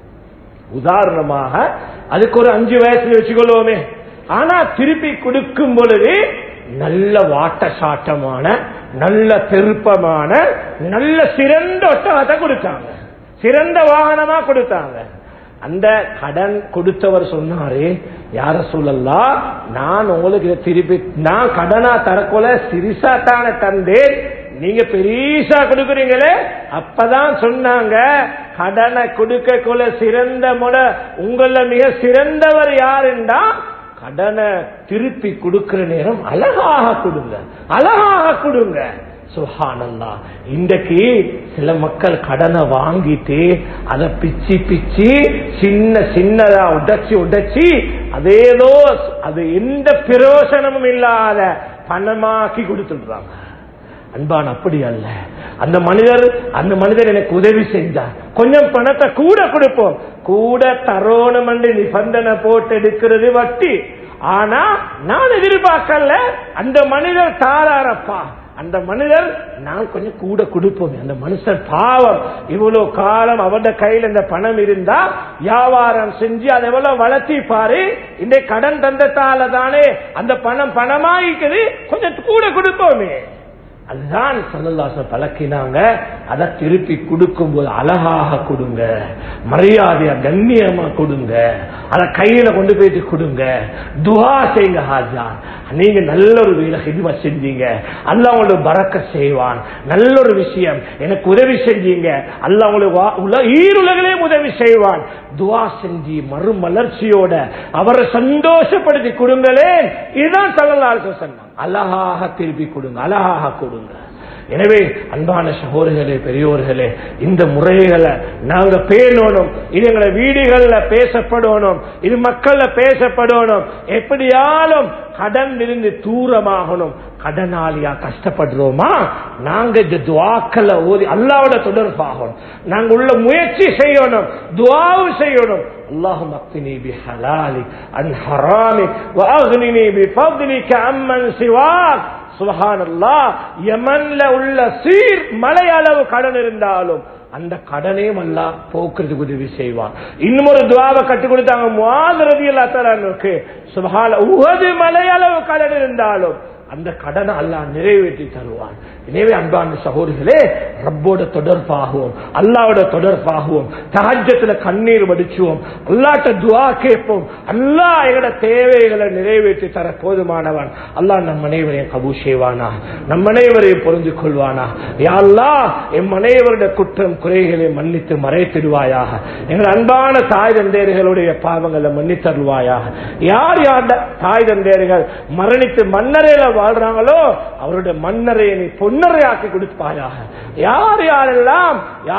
உதாரணமாக அதுக்கு ஒரு அஞ்சு வயசுல வச்சுக்கொள்வோமே. ஆனா திருப்பி கொடுக்கும் பொழுது நல்ல வாட்ட சாட்டமான, நல்ல பெருப்பமான, நல்ல சிறந்த ஒட்டகத்தை கொடுத்தாங்க, சிறந்த வாகனமா கொடுத்தாங்க. அந்த கடன் கொடுத்தவர் சொன்னாரு, யார சொல்லலாம், நான் உங்களுக்கு திருப்பி நான் கடனா தரக்கொல சிறிசா தானே தந்தேன், நீங்க பெரிசா கொடுக்குறீங்களே. அப்பதான் சொன்னாங்க, கடனை கொடுக்க கொள்ள சிறந்த முறை உங்கள மிக சிறந்தவர் யாருண்டா, கடனை திருப்பி கொடுக்கிற நேரம் அழகாக கொடுங்க, அழகாக கொடுங்க. சுப்ஹானல்லாஹ். இன்றைக்கு சில மக்கள் கடனை வாங்கிட்டு அதை பிச்சு பிச்சு சின்ன சின்னதா உடைச்சி உடைச்சி அதேதோ அது எந்த பிரயோசனமும் இல்லாத பணமாக்கி கொடுத்துடுறாங்க. அன்பான் அப்படி அல்ல. அந்த மனிதர் அந்த மனிதர் எனக்கு உதவி செஞ்சார், கொஞ்சம் பணத்தை கூட கொடுப்போம், கூட தரோணும் என்று நிபந்தனை போட்டு எடுக்கிறது வட்டி. ஆனா நான் எதிர்பார்க்கல, அந்த மனிதர் தாராரப்பா, அந்த மனிதர் நான் கொஞ்சம் கூட கொடுப்போம். அந்த மனுஷன் பாவம், இவ்வளவு காலம் அவருடைய கையில் இந்த பணம் இருந்தா வியாபாரம் செஞ்சு அதை எவ்வளவு வளர்த்தி பாரு, இந்த கடன் தந்தத்தால தானே அந்த பணம் பணமாயிக்குது, கொஞ்சம் கூட கொடுப்போமே. அதுதான் ஸல்லல்லாஹு அலைஹி பழக்கினாங்க. அதை திருப்பி கொடுக்கும் போது அழகாக கொடுங்க, மரியாதையா கண்ணியமா கொடுங்க, அதை கையில கொண்டு போயிட்டு கொடுங்க, துஆ செய்யுங்க. ஹாஜா நீங்க நல்ல ஒரு வேலை ஹித்மத் செஞ்சீங்க, அல்லாஹ் உங்களுக்கு பரக்கத் செய்வான். நல்ல ஒரு விஷயம் எனக்கு உதவி செஞ்சீங்க, அல்லாஹ் உங்களுக்கு ஈருலகிலே உதவி செய்வான். துஆ செஞ்சு மறுமலர்ச்சியோட அவரை சந்தோஷப்படுத்தி கொடுங்களே. இதுதான் ஸல்லல்லாஹு அலைஹி வஸல்லம். அழகாக திருப்பி கொடுங்க, அழகாக கொடுங்க. எனவே அன்பான சகோதரர்களே, பெரியோர்களே, இந்த முறைகளை நாங்க பேணணும். இது எங்களை வீடுகள்ல பேசப்படணும், இது மக்கள்ல பேசப்படணும். எப்படியாலும் கடன் இருந்து தூரமாகணும். கடனாளியா கஷ்டப்படுறோமா, நாங்க இந்த துஆக்களை ஓதி அல்லாஹ்வோட தொடர்பாகணும். நாங்க உள்ள முயற்சி செய்யணும், துஆவும் செய்யணும். اللهم اقنني بحلالك عن حرامك واغنني بفضلك عمن سواك. சுப்ஹானல்லாஹ். யமன்ல உள்ள சீர் மலை அளவு கடன் இருந்தாலும் அந்த கடனையும் அல்லாஹ் போக்குறதுக்கு உதவி செய்வான். இன்னொரு துஆவை கற்றுக் கொடுத்தாங்க முஆத் ரலியல்லாஹு தஆலா அன்ஹுக்கு. சுப்ஹானல்லாஹ். உஹது மலை அளவு கடன் இருந்தாலும் அந்த கடனை அல்லாஹ் நிறைவேற்றி தருவான். எனவே அன்பான சகோதரர்களே, ரப்போட தொடர்பாகவும் அல்லாஹ்வோட தொடர்பாகவும் தஹஜ்ஜுல கண்ணீர் வடிச்சுவோம், அல்லாஹ்ட்ட துஆ கேட்போம். அல்லாஹ் எங்கட தேவைகளை நிறைவேற்றி தர போதுமானவன். அல்லாஹ் நம் அனைவரையும் கபூல் செய்வானா, நம் அனைவரையும் புரிந்து கொள்வானா. யா அல்லாஹ் எம் அனைவருடைய குற்றம் குறைகளை மன்னித்து மறைத்திடுவாயாக. எங்கள் அன்பான தாய் தந்தையர்களுடைய பாவங்களை மன்னித்தருள்வாயாக. யார் யார் தாய் தந்தையர்கள் மரணித்து மன்னரையில வாழ்றாங்களோ அவருடைய மன்னரையை நீ பொன்னரை ஆக்கி கொடுப்பாயாக. யார் யாரெல்லாம்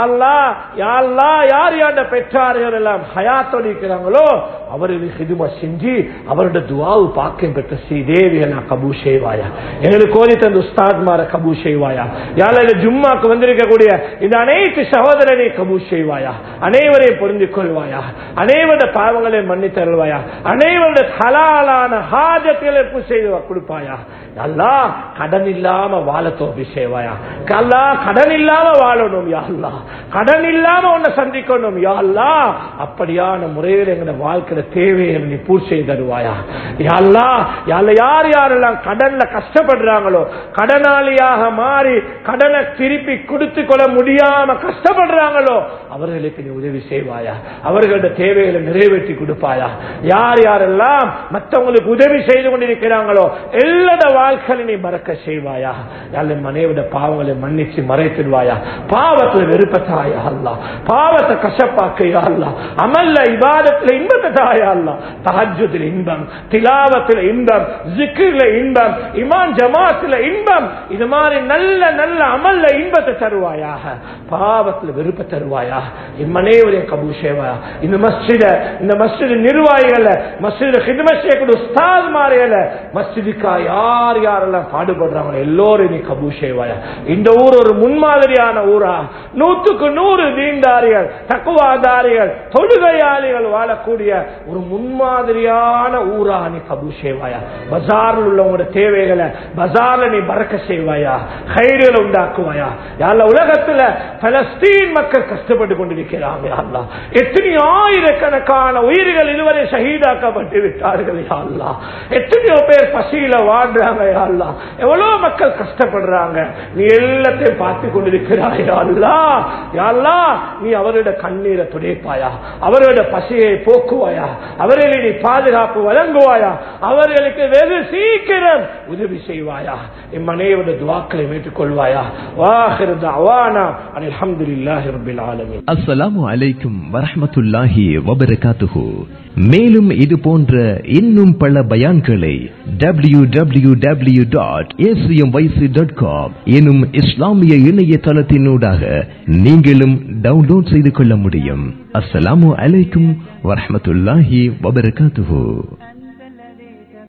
யார் யார் பெற்றார்கள் எல்லாம் ஹயாத்தோடு இருக்கிறாங்களோ அவர்களுக்கு ஹிதுமத் செஞ்சு அவருடைய துஆவு பாக்கியம் பெற்ற ஸ்ரீதேவியை நான் கபூல் செய்வாயா. எங்களுக்கு ஓதி தந்த உஸ்தாத்மாரை கபூல் செய்வாயா. யாழ் ஜும்மாக்கு வந்திருக்கக்கூடிய இந்த அனைத்து சகோதரனை கபூல் செய்வாயா. அனைவரையும் புரிந்து கொள்வாயா. அனைவருடைய பாவங்களை மன்னித்தருள்வாயா. அனைவருடைய ஹலாலான ஹாஜத்துகளை செய்து கொடுப்பாயா. அல்லாஹ் கடன் இல்லாம வாழ தோப்பி செய்வாயா. அல்லாஹ் கடன் இல்லாம வாழணும் யா அல்லாஹ், கடன் இல்லாம உன்னை சந்திக்கணும் யா அல்லாஹ். அப்படியான முறையில் எங்க வாழ்க்கையில தேவையை நீ பூர்த்தி செய்து தருவாயா யா அல்லாஹ். யார் யாரெல்லாம் கடன்ல கஷ்டப்படுறாங்களோ, கடனாளியாக மாறி கடனை திருப்பி கொடுத்து கொள்ள முடியாம கஷ்டப்படுறாங்களோ அவர்களுக்கு நீ உதவி செய்வாயா. அவர்களுடைய தேவைகளை நிறைவேற்றி கொடுப்பாயா. யார் யாரெல்லாம் மற்றவங்களுக்கு உதவி செய்து கொண்டிருக்கிறாங்களோ எல்லா வாழ்க்கையில நீ மறக்க செய்வாயா. மனைவிட பாவங்களை மன்னிச்சு மறைத்திடுவாயா. பாவத்துல வெறுப்பத்தாயா அல்லா, பாவத்தை கஷ்டப்பாக்கையா அல்லா, அமல்ல இபாதத்துல இன்பத்தை தாயா அல்லா. தஹஜ்ஜுதில் இன்பம், திலாவத்தில் இன்பம், ஜிக்ரில இன்பம், இமான் ஜமாத்துல இன்பம், இது மாதிரி நல்ல நல்ல அமல்ல இன்பத்தை தருவாயாக. பாவத்துல வெறுப்பை தருவாயா. இம்மனைவரையும் கபூல் செய்வாயா. இந்த மஸ்ஜித இந்த மஸ்ஜித் நிர்வாகிகள், மஸ்ஜித் ஹித்மத் செய்யக்கூடிய உஸ்தாத்மார்கள, மஸ்ஜிதுக்கா யார் யாரெல்லாம் பாடுபடுறாங்களோ எல்லோரும் நீ கபூல் செய்வாயா. இந்த ஊர் ஒரு முன்மாதிரியான ஊரா, நூற்றுக்கு நூறு தீன்தாரிகள், தக்குவாதாரிகள், தொழுகையாளிகள் வாழக்கூடிய ஒரு முன்மாதிரியான ஊரா நீ கபூல் செய்வாயா. பஜாரில் உள்ளவங்களோட தேவைகளை பஜார்ல நீ பறக்க செய்வாயா, கைடுகளை உண்டாக்குவாயா. யாழ்லா உலகத்துல பலஸ்தீன் மக்கள் கஷ்டப்பட்டு கொண்டிருக்கிறாங்க. யாழ்லா எத்தனையோ ஆயிரக்கணக்கான உயிர்கள் இதுவரை ஷஹீதாக்கப்பட்டு விட்டார்கள். யாழ்லா எத்தனையோ பேர் பசியில வாழ்றாங்க. யாழ்லா எவ்வளவு மக்கள் கஷ்டப்படுறாங்க. நீ எல்லாத்தையும் பார்த்து கொண்டிருக்கிறாய். யாழ்லா யாழ்லா நீ அவருடைய கண்ணீரை துடைப்பாயா, அவருடைய பசியை போக்குவாயா, அவர்களை நீ பாதுகாப்பு வழங்குவாயா, அவர்களுக்கு வெகு சீக்கிரம் உதவி செய்வாயா. இம்மனையோட துஆக்களை ஏற்றுக்கொள்வாயா. வாஹிரு தஅவானா அல்ஹம்துலில்லாஹி ரப்பில் ஆலமீன். அஸ்ஸலாமு அலைக்கும் வரஹ்மத்துல்லாஹி வபரகாத்துஹு. மேலும் இது போன்ற இன்னும் பல பயான்களை W W W dot A C M Y C dot com எனும் இஸ்லாமிய இணையதளத்தினூடாக நீங்களும் டவுன்லோட் செய்து கொள்ள முடியும். அஸ்ஸலாமு அலைக்கும் வரஹ்மத்துல்லாஹி வபரகாத்துஹு.